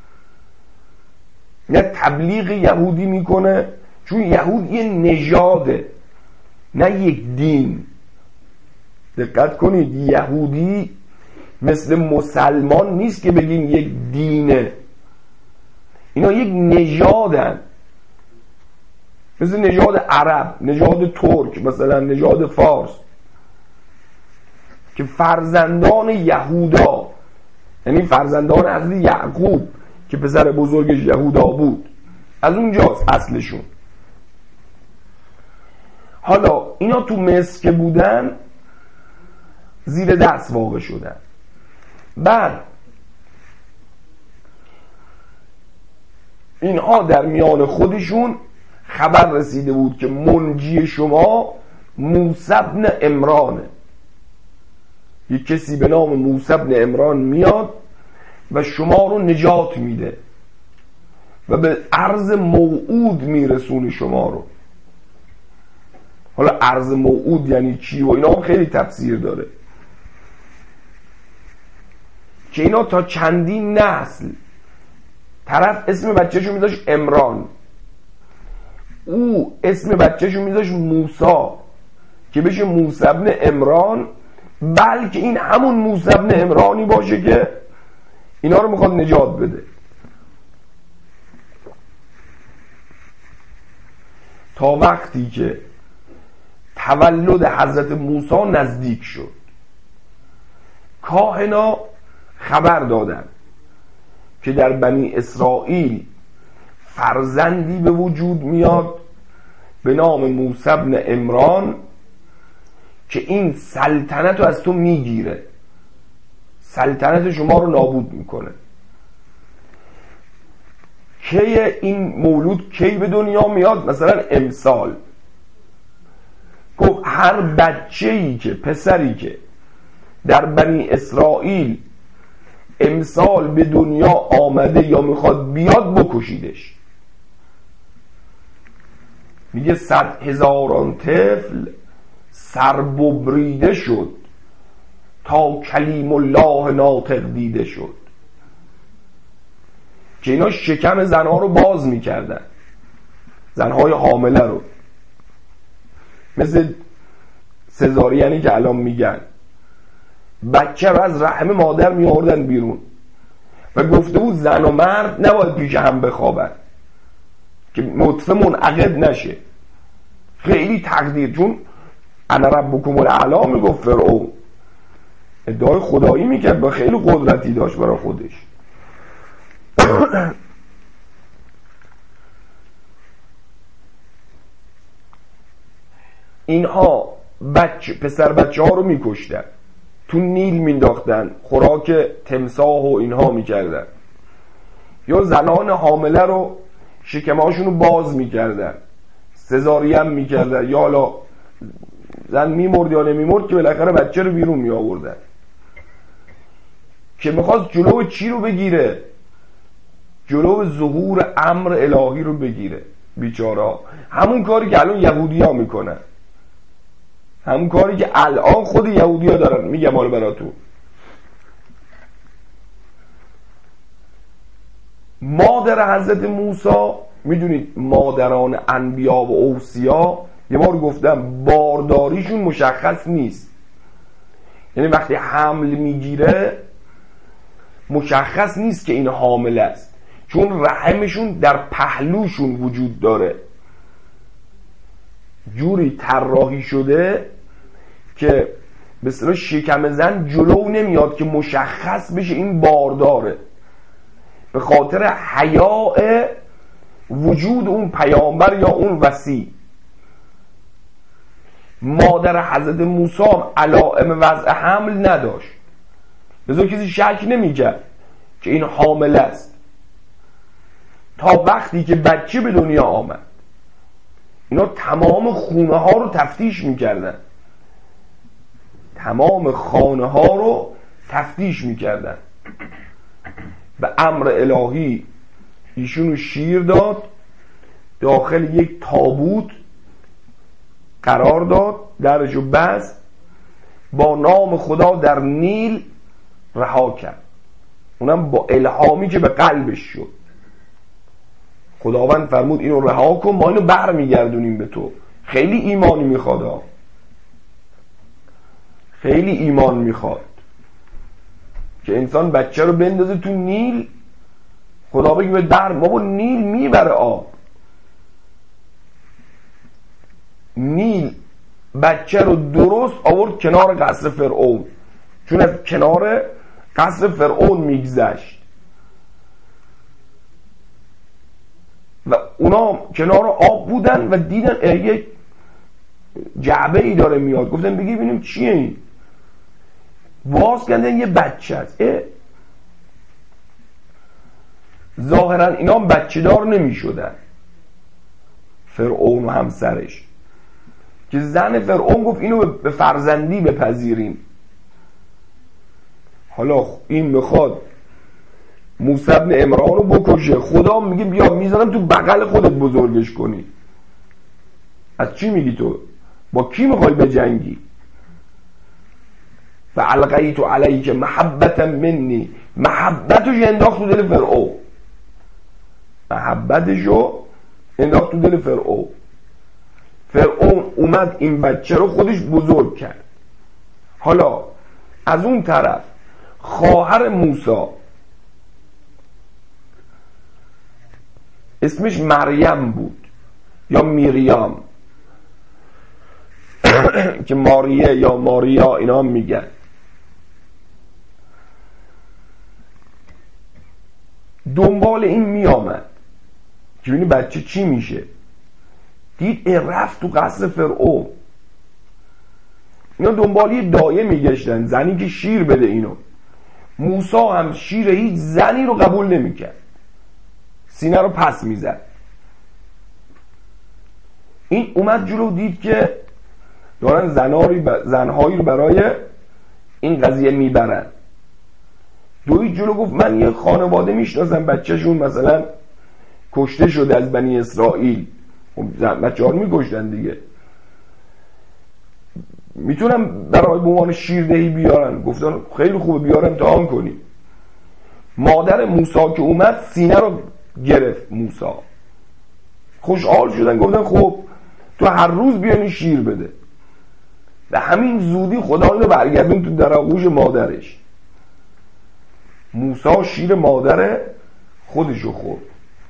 نه تبلیغ یهودی میکنه، چون یهود یه نژاده نه یک دین. دقت کنید، یهودی مثل مسلمان نیست که بگیم یک دینه، اینا یک نژادن، مثل نژاد عرب، نژاد ترک، مثلا نژاد فارس که فرزندان یهودا، یعنی فرزندان حضرت یعقوب که پسر بزرگش یهودا بود، از اونجاست اصلشون. حالا اینا تو مصر که بودن زیر دست واقع شدن. بعد اینها در میان خودشون خبر رسیده بود که منجی شما موسی بن عمرانه، یک کسی به نام موسی بن عمران میاد و شما رو نجات میده و به عرض موعود میرسونه شما رو. حالا عرض موعود یعنی چی و اینا هم خیلی تفسیر داره، که اینا تا چندین نسل طرف اسم بچه‌شو میذاش عمران، او اسم بچه‌شو میذاش موسی که بشه موسی بن عمران، بلکه این همون موسی بن عمرانی باشه که اینا رو میخواد نجات بده. تا وقتی که تولد حضرت موسی نزدیک شد، کاهنا خبر دادن که در بنی اسرائیل فرزندی به وجود میاد به نام موسی بن عمران که این سلطنت رو از تو میگیره، سلطنت شما رو نابود میکنه. کی این مولود کی به دنیا میاد؟ مثلا امسال گفت هر بچه‌ای که، پسری که در بنی اسرائیل امسال به دنیا آمده یا میخواد بیاد بکشیدش. میگه صد هزاران طفل سر ببریده شد تا کلیم الله ناطق دیده شد. که اینا شکم زنها رو باز میکردن، زنهای حامله رو، مثل سزارینی که الان میگن، بچه رو از رحم مادر میآوردن بیرون و گفته بود زن و مرد نباید پیش هم بخوابن که نطفه منعقد نشه. خیلی تقدیر، چون انا ربکم الاعلی میگفت فرعون، ادعای خدایی میکرد و خیلی قدرتی داشت برای خودش. اینها بچه پسر بچه ها رو میکشتن، تو نیل مینداختن، خوراک تمساح و اینها میکردن، یا زنان حامله رو شکمهاشون رو باز میکردن، سزارین میکردن، یا حالا زن میمرد یا نمیمرد که بالاخره بچه رو بیرون میآوردن. که میخواست جلو چی رو بگیره؟ جلو ظهور امر الهی رو بگیره. بیچاره همون کاری که الان یهودی ها میکنن، همون کاری که الان خود یهودی ها دارن. میگم حالا براتون، مادر حضرت موسی، میدونید مادران انبیا و اوصیا، یه بار گفتم بارداریشون مشخص نیست. یعنی وقتی حمل میگیره مشخص نیست که این حامل است، چون رحمشون در پهلوشون وجود داره، جوری طراحی شده که به اصطلاح شکم زن جلو نمیاد که مشخص بشه این بارداره، به خاطر حیاء وجود اون پیامبر یا اون وصی. مادر حضرت موسی علائم وضع حمل نداشت، لذا کسی شک نمی‌کرد که این حامل است، تا وقتی که بچه به دنیا آمد. اینا تمام خونه ها رو تفتیش میکردن، تمام خانه ها رو تفتیش میکردن. به امر الهی ایشونو شیر داد، داخل یک تابوت قرار داد، درشو بست، با نام خدا در نیل رها کرد. اونم با الهامی که به قلبش شد. خداوند فرمود اینو رها کن، ما اینو بر میگردونیم به تو. خیلی ایمانی میخواد، خیلی ایمان میخواد که انسان بچه رو بندازه تو نیل، خدا بگه به در، ما با نیل میبره آب. نیل بچه رو درست آورد کنار قصر فرعون، چون از کنار قصر فرعون میگذشت و اونا کنار آب بودن و دیدن یک جعبه ای داره میاد. گفتن بگی ببینیم چیه این؟ باز کردن یه بچه است. ظاهرا اینا هم بچه دار نمی شدن، فرعون و همسرش، که زن فرعون گفت اینو به فرزندی بپذیریم. حالا این میخواد موسی بن عمران رو بکشه، خدا میگه بیا میذارم تو بغل خودت بزرگش کنی. از چی میگی تو؟ با کی میخوای بجنگی؟ فالقیت علیک محبتا منی، محبتش انداخت تو دل فرعون، محبتشو انداخت تو دل فرعون. فرعون اومد این بچه رو خودش بزرگ کرد. حالا از اون طرف خواهر موسی اسمش مریم بود یا میریام که ماریه یا ماریا اینا هم میگن. دنبال این میامد که ببینی بچه چی میشه. دید ای رفت تو قصر فرعون. اینا دنبال یه دایه میگشتن، زنی که شیر بده اینو. موسی هم شیر هیچ زنی رو قبول نمیکرد، سینه رو پس میزد. این اومد جلو، دید که دارن زنهایی, ب... زنهایی رو برای این قضیه میبرن. دوید جلو گفت من یه خانواده میشناسم بچهشون مثلا کشته شده از بنی اسرائیل. بچه ها رو میکشتن دیگه، میتونم برای به عنوان شیردهی بیارن. گفتن خیلی خوبه بیار امتحان کنی. مادر موسی که اومد سینه رو گرفت موسی، خوشحال شدن، گفتن خب تو هر روز بیانی شیر بده. و همین زودی خدا اینو برگردون تو در آغوش مادرش. موسی شیر مادر خودشو خورد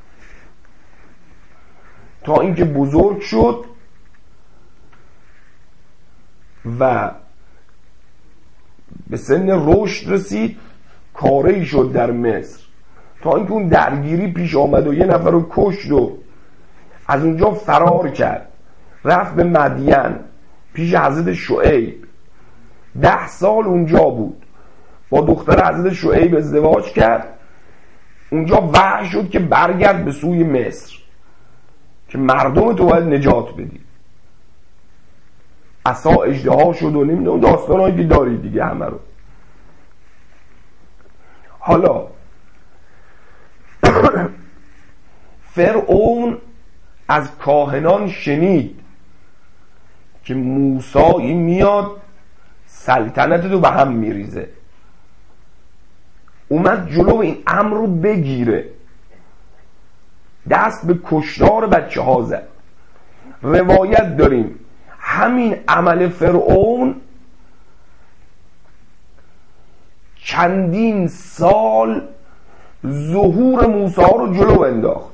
تا اینکه بزرگ شد و به سن رشد رسید. کاره‌ای شد در مصر تا اینکه اون درگیری پیش آمد و یه نفر رو کشت و از اونجا فرار کرد، رفت به مدین پیش حضرت شعیب. ده سال اونجا بود، با دختر حضرت شعیب ازدواج کرد. اونجا وحی شد که برگرد به سوی مصر که مردم تو باید نجات بدی. عصا اژدها شد و نمیدونم اون داستانایی که داری دیگه همه رو. حالا فرعون از کاهنان شنید که موسی این میاد سلطنت رو به هم میریزه، اومد جلو این امر رو بگیره، دست به کشتار بچه ها زد. روایت داریم همین عمل فرعون چندین سال ظهور موسی رو جلو انداخت.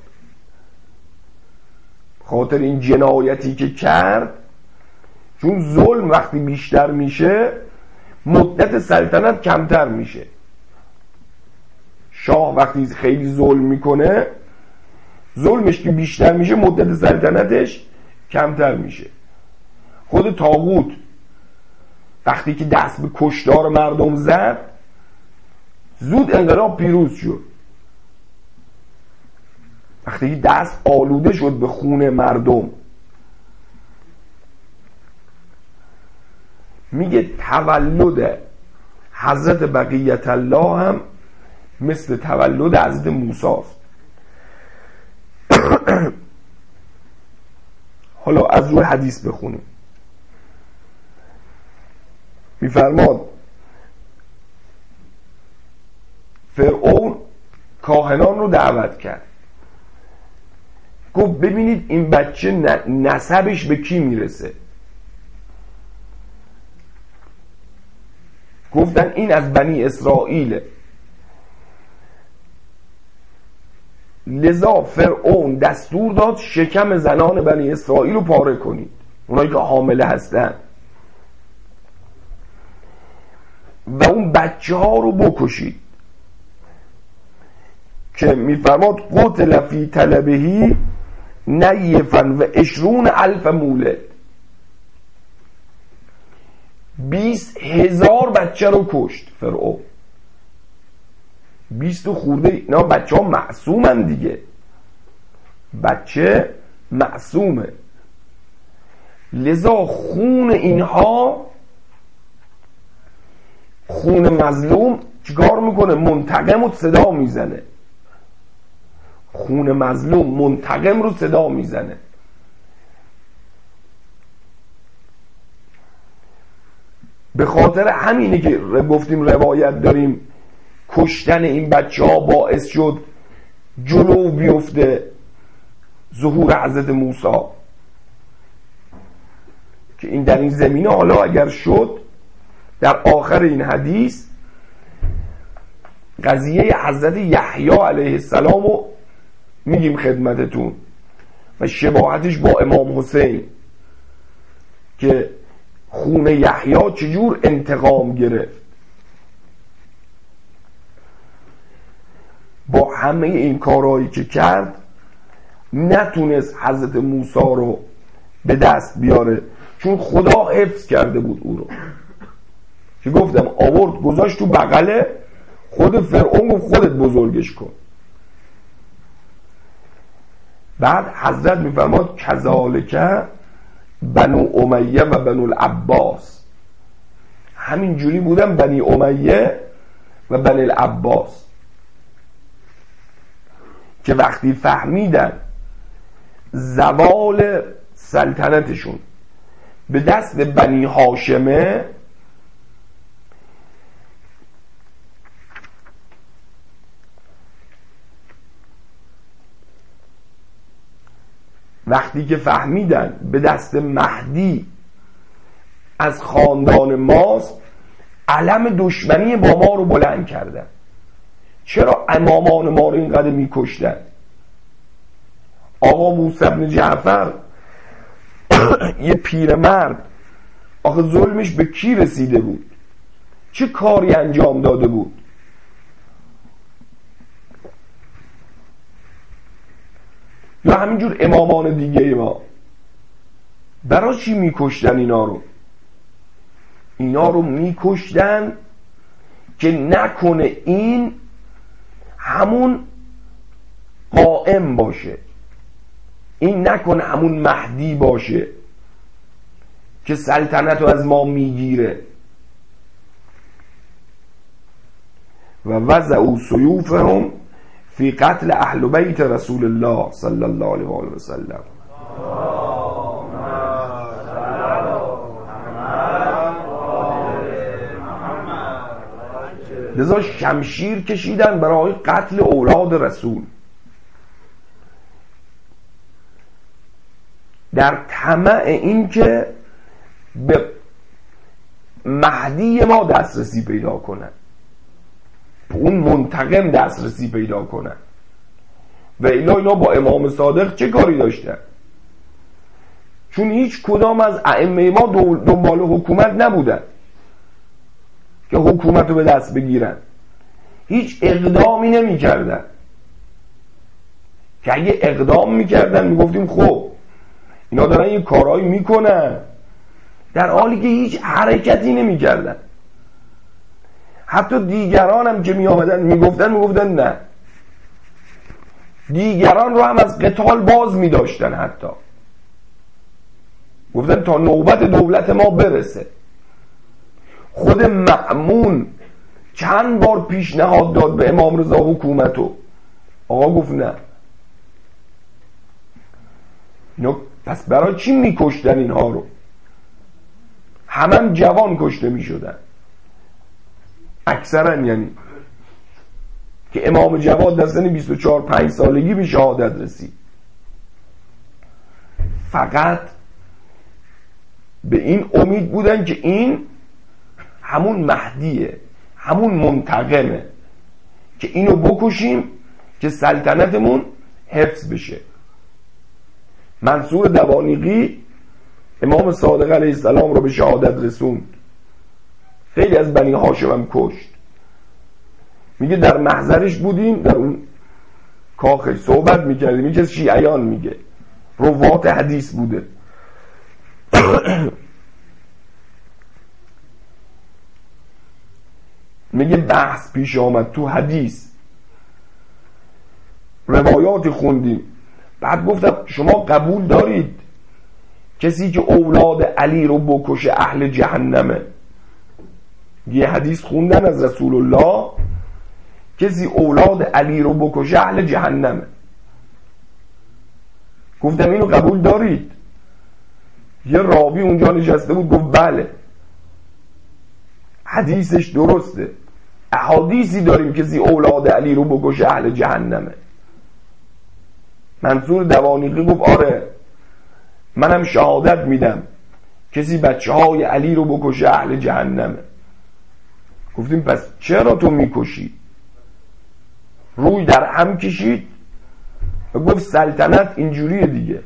خاطر این جنایتی که کرد، چون ظلم وقتی بیشتر میشه مدت سلطنت کمتر میشه. شاه وقتی خیلی ظلم میکنه، ظلمش که بیشتر میشه مدت سلطنتش کمتر میشه. خود طاغوت وقتی که دست به کشتار مردم زد، زود انقلاب پیروز شد. وقتی که دست آلوده شد به خون مردم، میگه تولد حضرت بقیت الله هم مثل تولد حضرت موسی است. حالا از روی حدیث بخونیم. میفرماد فرعون کاهنان رو دعوت کرد، گفت ببینید این بچه نسبش به کی میرسه. گفتن این از بنی اسرائیله. لذا فرعون دستور داد شکم زنان بنی اسرائیل رو پاره کنید، اونایی که حامله هستن، و اون بچه ها رو بکشید. که میفرماد قتل فی طلبهی نیفن و اشرون الف مولد، بیست هزار بچه رو کشت فرعون. بیست خورده اینا بچه ها معصومن دیگه، بچه معصومه. لذا خون اینها، خون مظلوم چیکار میکنه؟ منتقم رو صدا میزنه. خون مظلوم منتقم رو صدا میزنه. به خاطر همینه که گفتیم روایت داریم کشتن این بچه ها باعث شد جلو بیفته ظهور حضرت موسی، که این در این زمینه حالا اگر شد در آخر این حدیث قضیه حضرت یحیی علیه السلام رو میگیم خدمتتون و شباهتش با امام حسین، که خون یحیی چجور انتقام گرفت. با همه این کارهایی که کرد نتونست حضرت موسی رو به دست بیاره، چون خدا حفظ کرده بود او رو. که گفتم آورد گذاشت تو بغل خود فرعون، گفت خودت بزرگش کن. بعد حضرت میفرماد کذالک بنو امیه و بنو العباس، همین جوری بودن بنی امیه و بنی العباس که وقتی فهمیدن زوال سلطنتشون به دست بنی هاشمه، وقتی که فهمیدن به دست مهدی از خاندان ماست، علم دشمنی با ما رو بلند کردن. چرا امامان ما رو اینقدر میکشتن؟ آقا موسی بن جعفر یه پیرمرد، آخه ظلمش به کی رسیده بود؟ چه کاری انجام داده بود؟ یا همینجور امامان دیگه ما، برای چی میکشتن اینا رو؟ اینا رو میکشتن که نکنه این همون قائم باشه، این نکنه همون مهدی باشه که سلطنت رو از ما میگیره. و وضعوا سیوفهم فی قتل اهل بیت رسول الله صلی الله علیه و آله و سلم. لذا شمشیر کشیدن برای قتل اولاد رسول، در طمع این که به مهدی ما دسترسی پیدا کنن، به اون منتقم دسترسی پیدا کنن. و اینا اینا با امام صادق چه کاری داشتن؟ چون هیچ کدام از ائمه ما دنبال حکومت نبودن که حکومت رو به دست بگیرن، هیچ اقدامی نمی کردن که اگه اقدام می کردن می گفتیم خب اینا دارن یه کارهایی می کنن، در حالی که هیچ حرکتی نمی کردن. حتی دیگران هم که می آمدن می گفتن می گفتن نه، دیگران رو هم از قتال باز می داشتن، حتی گفتن تا نوبت دولت ما برسه. خود مأمون چند بار پیشنهاد داد به امام رضا حکومتو، آقا گفت نه. اینا پس برای چی میکشتن اینها رو؟ همه هم جوان کشته میشدن اکثرا، یعنی که امام جواد در سن بیست و چهار پنج سالگی به شهادت رسید. فقط به این امید بودن که این همون مهدیه، همون منتقمه، که اینو بکشیم که سلطنتمون حفظ بشه. منصور دوانیقی امام صادق علیه السلام رو به شهادت رسوند، خیلی از بنی هاشم هم کشت. میگه در محضرش بودیم، در اون کاخش صحبت میکردیم. میگه شیعیان، میگه روات حدیث بوده. میگه بحث پیش آمد تو حدیث، روایات خوندیم. بعد گفتم شما قبول دارید کسی که اولاد علی رو بکشه اهل جهنمه؟ یه حدیث خوندن از رسول الله، کسی اولاد علی رو بکشه اهل جهنمه. گفتم اینو قبول دارید؟ یه راوی اونجا نشسته بود گفت بله، حدیثش درسته، احادیثی داریم کسی اولاد علی رو بکشه اهل جهنمه. منصور دوانیقی گفت آره، منم شهادت میدم کسی بچه های علی رو بکشه اهل جهنمه. گفتیم پس چرا تو میکشی؟ روی در هم کشید و گفت سلطنت اینجوریه دیگه.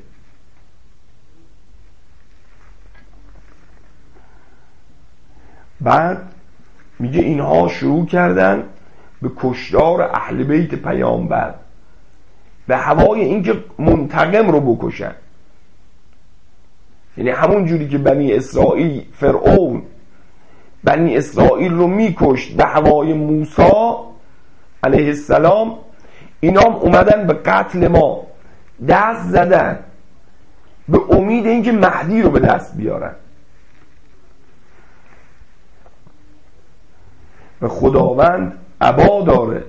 بعد میگه اینها شروع کردن به کشتار اهل بیت پیامبر، به هوای اینکه منتقم رو بکشن. یعنی همون جوری که بنی اسرائیل، فرعون بنی اسرائیل رو میکشت به هوای موسی علیه السلام، اینا هم اومدن به قتل ما دست زدن به امید اینکه مهدی رو به دست بیارن. و خداوند ابا داره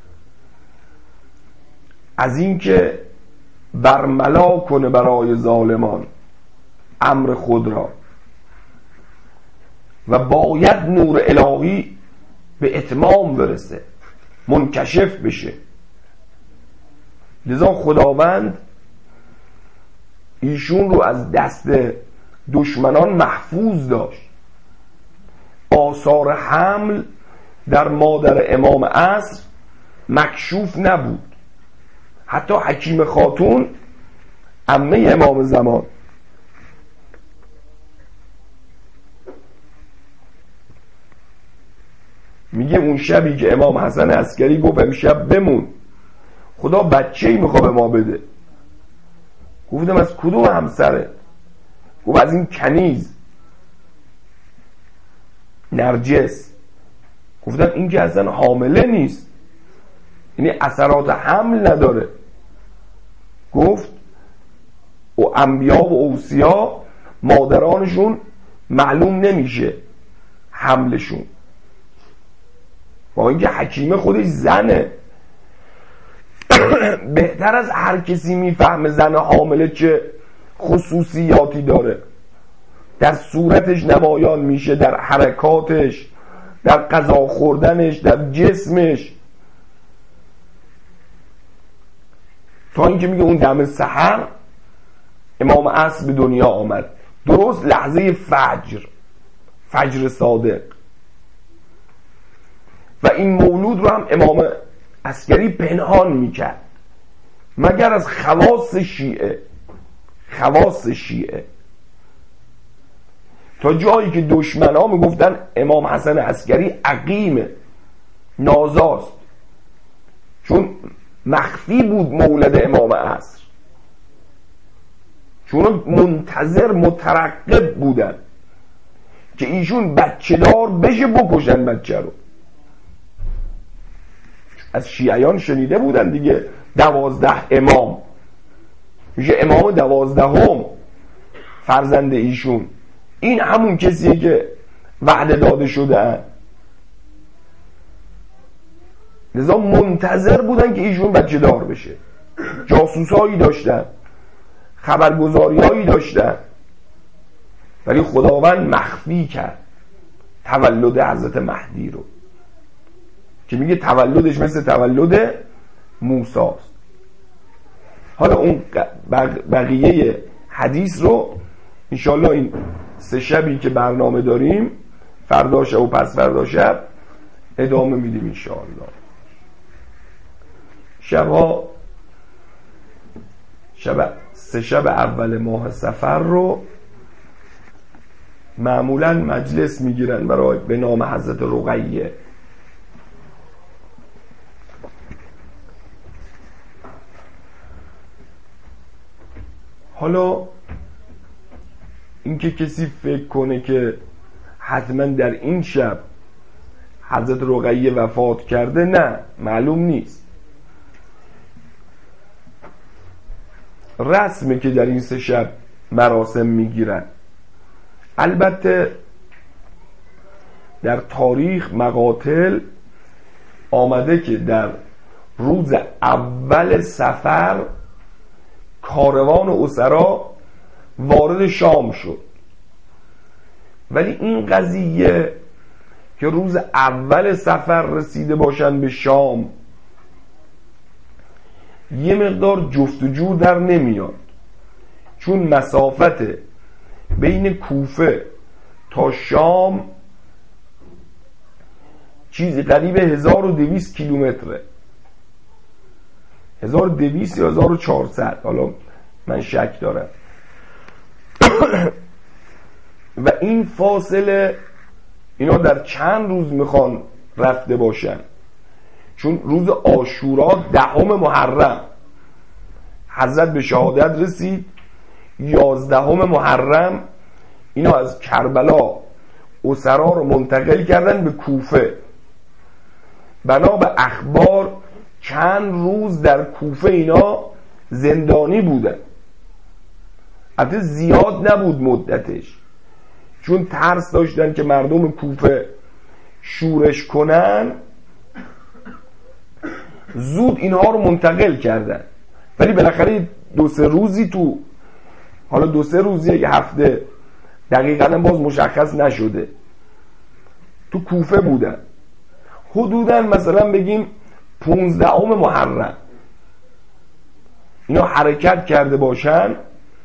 از این که برملا کنه برای ظالمان امر خود را و باید نور الهی به اتمام برسه، منکشف بشه. لذا خداوند ایشون رو از دست دشمنان محفوظ داشت. آثار حمل در مادر امام عصر مکشوف نبود. حتی حکیم خاتون عمه امام زمان میگه اون شبی که امام حسن عسکری گفت امشب بمون، خدا بچه‌ای میخواد به ما بده. گفتم از کدوم همسره؟ گفت از این کنیز نرجس. گفتم این که اصلا حامله نیست، یعنی اثرات حمل نداره. گفت و انبیا و اوصیا مادرانشون معلوم نمیشه حملشون، با اینکه حکیمه خودش زنه. بهتر از هر کسی میفهمه زن حامله چه خصوصیاتی داره، در صورتش نمایان میشه، در حرکاتش، در غذا خوردنش، در جسمش. تا اینکه میگه اون دم سحر امام عصر به دنیا آمد، درست لحظه فجر، فجر صادق. و این مولود رو هم امام عسکری پنهان میکرد مگر از خواص شیعه، خواص شیعه، تا جایی که دشمن ها میگفتن امام حسن عسکری عقیمه، نازاست، چون مخفی بود مولد امام عصر، چون منتظر مترقب بودن که ایشون بچه دار بشه بکشن بچه رو. از شیعیان شنیده بودن دیگه دوازده امام، میشه امام دوازدهم فرزند ایشون، این همون کسیه که وعده داده شده. لذا منتظر بودن که ایشون بچه دار بشه. جاسوسایی داشتن، خبرگزاریایی داشتن، ولی خداوند مخفی کرد تولد حضرت مهدی رو، که میگه تولدش مثل تولد موسی است. حالا اون بقیه حدیث رو انشالله این سه شبی که برنامه داریم، فردا شب و پس فردا شب، ادامه میدیم انشالله. شبها شب سه شب اول ماه صفر رو معمولا مجلس میگیرن برای به نام حضرت رقیه. حالا اینکه کسی فکر کنه که حتما در این شب حضرت رقیه وفات کرده، نه، معلوم نیست. رسمه که در این سه شب مراسم میگیرن. البته در تاریخ مقاتل آمده که در روز اول صفر کاروان اسرا وارد شام شد، ولی این قضیه که روز اول سفر رسیده باشن به شام یه مقدار جفت و جور در نمیاد، چون مسافت بین کوفه تا شام چیزی قریب هزار و دویست کیلومتره، هزار و دویست یا هزار و چهارصد، حالا من شک دارم. و این فاصله اینا در چند روز میخوان رفته باشن، چون روز عاشورا دهم محرم حضرت به شهادت رسید، یازدهم محرم اینا از کربلا اسرا رو منتقل کردن به کوفه. بنا به اخبار چند روز در کوفه اینا زندانی بودن. البته زیاد نبود مدتش، چون ترس داشتن که مردم کوفه شورش کنن زود اینها رو منتقل کردن، ولی بالاخره دو سه روزی تو، حالا دو سه روزی یه هفته دقیقاً باز مشخص نشده، تو کوفه بودن. حدوداً مثلا بگیم پونزدهم محرم اینا حرکت کرده باشن،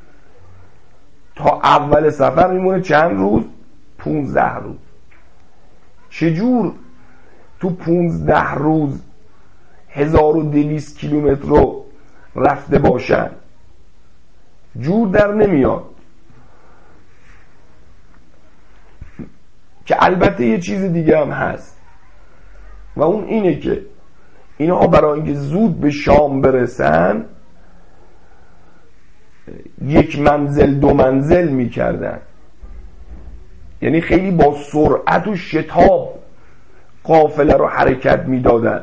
تا اول سفر میمونه چند روز؟ پونزده روز. چجور تو پونزده روز هزار و دویست کیلومتر رو رفته باشن؟ جور در نمیاد. که البته یه چیز دیگه هم هست و اون اینه که اینها برای اینکه زود به شام برسن یک منزل دو منزل میکردن، یعنی خیلی با سرعت و شتاب قافله رو حرکت میدادن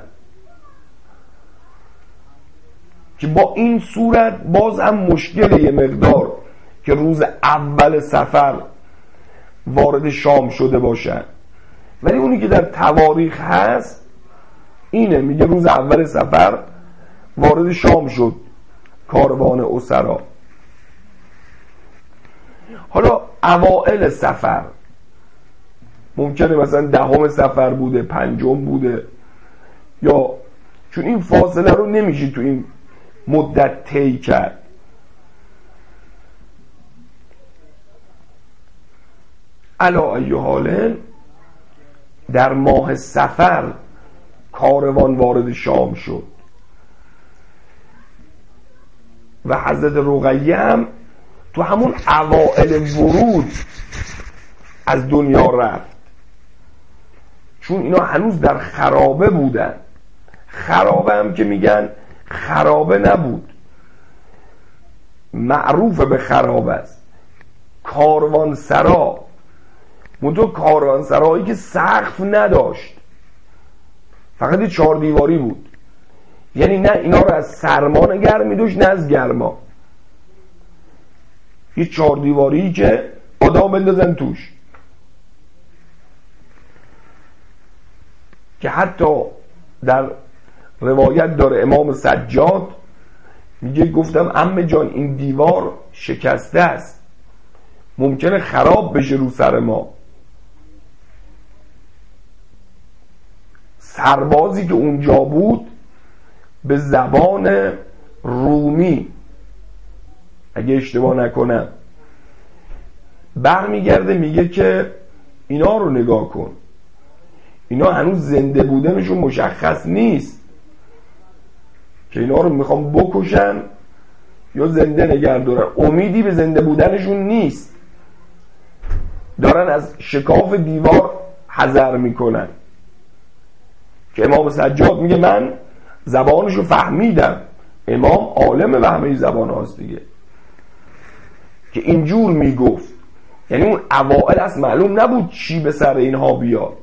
که با این صورت باز هم مشکل یه مقدار که روز اول سفر وارد شام شده باشن، ولی اونی که در تواریخ هست اینه، میگه روز اول سفر وارد شام شد کاروان اسرا. حالا اوائل سفر ممکنه مثلا دهم سفر بوده، پنجم بوده، یا چون این فاصله رو نمیشه تو این مدت طی کرد. علا ای حال در ماه سفر کاروان وارد شام شد و حضرت رقیه هم تو همون اوائل ورود از دنیا رفت، چون اینا هنوز در خرابه بودن. خرابه هم که میگن خرابه نبود، معروف به خرابه است، کاروان سرا، منطقه کاروان سرایی که سقف نداشت، فقط چهار دیواری بود، یعنی نه اینا رو از سرما نگر میدوش نه از گرما، یه چهار دیواری که آدم بندازن توش. که حتی در روایت داره امام سجاد میگه گفتم عمه جان این دیوار شکسته است، ممکنه خراب بشه رو سر ما. سربازی که اونجا بود به زبان رومی اگه اشتباه نکنم برمیگرده میگه که اینا رو نگاه کن، اینا هنوز زنده بودنشون مشخص نیست که اینا رو میخوام بکشن یا زنده نگه دارن، امیدی به زنده بودنشون نیست، دارن از شکاف دیوار حذر میکنن. که امام سجاد میگه من زبانشو فهمیدم، امام عالم به همه زبان هاست دیگه، که اینجور میگفت، یعنی اون اوائل از معلوم نبود چی به سر اینها بیاد.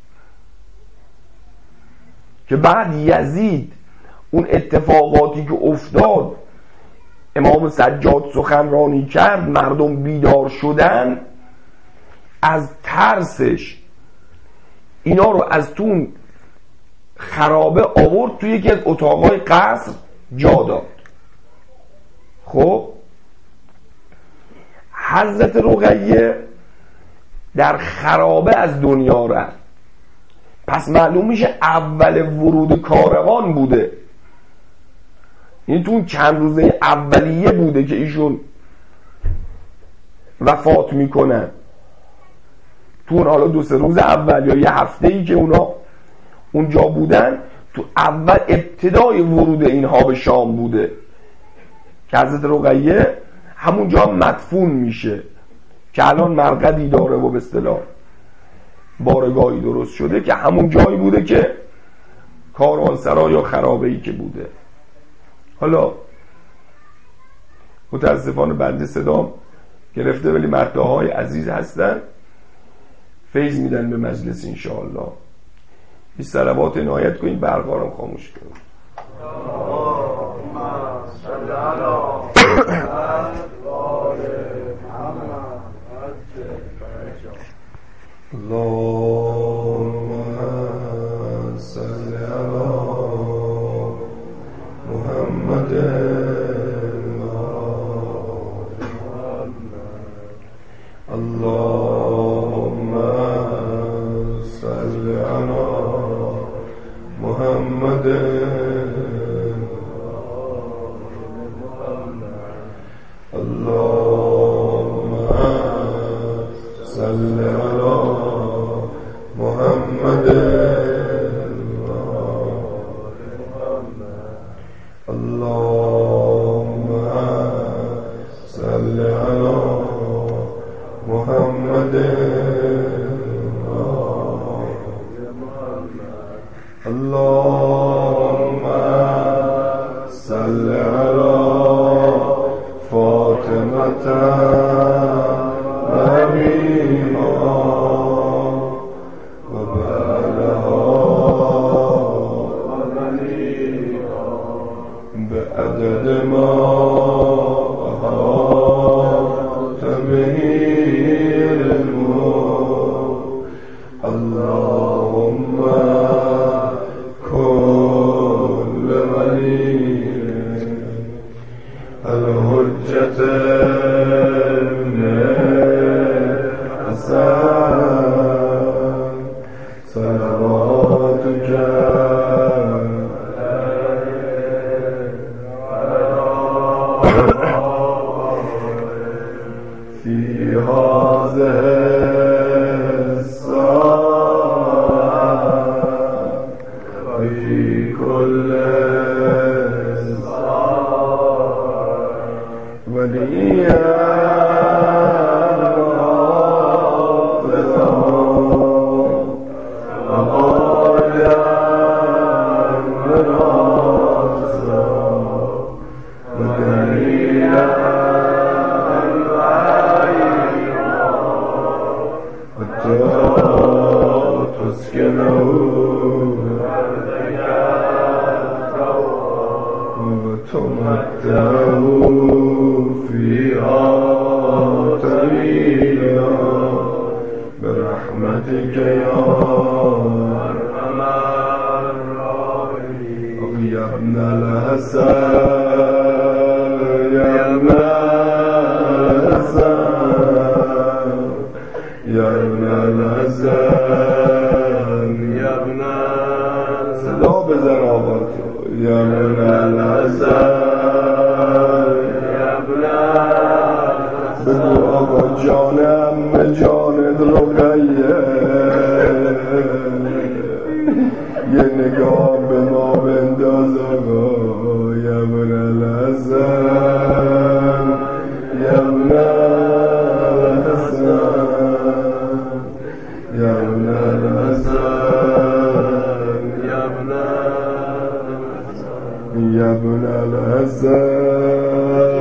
که بعد یزید اون اتفاقاتی که افتاد، امام سجاد سخنرانی کرد، مردم بیدار شدن، از ترسش اینا رو از تون خرابه آورد توی یکی از اتاقای قصر جا داد. خب حضرت رقیه در خرابه از دنیا رفت، پس معلوم میشه اول ورود کاروان بوده، یعنی تو اون چند روزه اولیه بوده که ایشون وفات میکنن. تو اون حالا دو سه روز اول یا یه هفته ای که اونا اونجا بودن، تو اول ابتدای ورود اینها به شام بوده که حضرت رقیه همونجا مدفون میشه که الان مرقدی داره و به اصطلاح بارگاهی درست شده که همون جایی بوده که کاروانسرا یا خرابه‌ای که بوده. حالا متاسفانه بنده صدام گرفته، ولی مداحای عزیز هستن، فیض میدن به مجلس انشاءالله. این صلوات عنایت کنید، برقارم خاموش کنید. اللهم صل على اللهم صل على فاطمة نبينا وبعلها بعدد ما أحاط به علمك. اللهم كل ولي الحجة ابن حسن صلواتك في هذه الساعة وفي كل وليا حافظا وقائدا وناصرا ودليلا حتى تسكنه وتمتعه فيها طويلا برحمتك يا أرحم الراحمين. يا ابن الحسن يا ابن الحسن يا ابن الحسن يا ابن صدا بزن آقا يا ابن الحسن يا ابن بگو آقا جانم جان رقیه یه نگاه به ما بنداز آقا یا ابن الحسن یا ابن الحسن یا ابن الحسن یا ابن الحسن یا ابن الحسن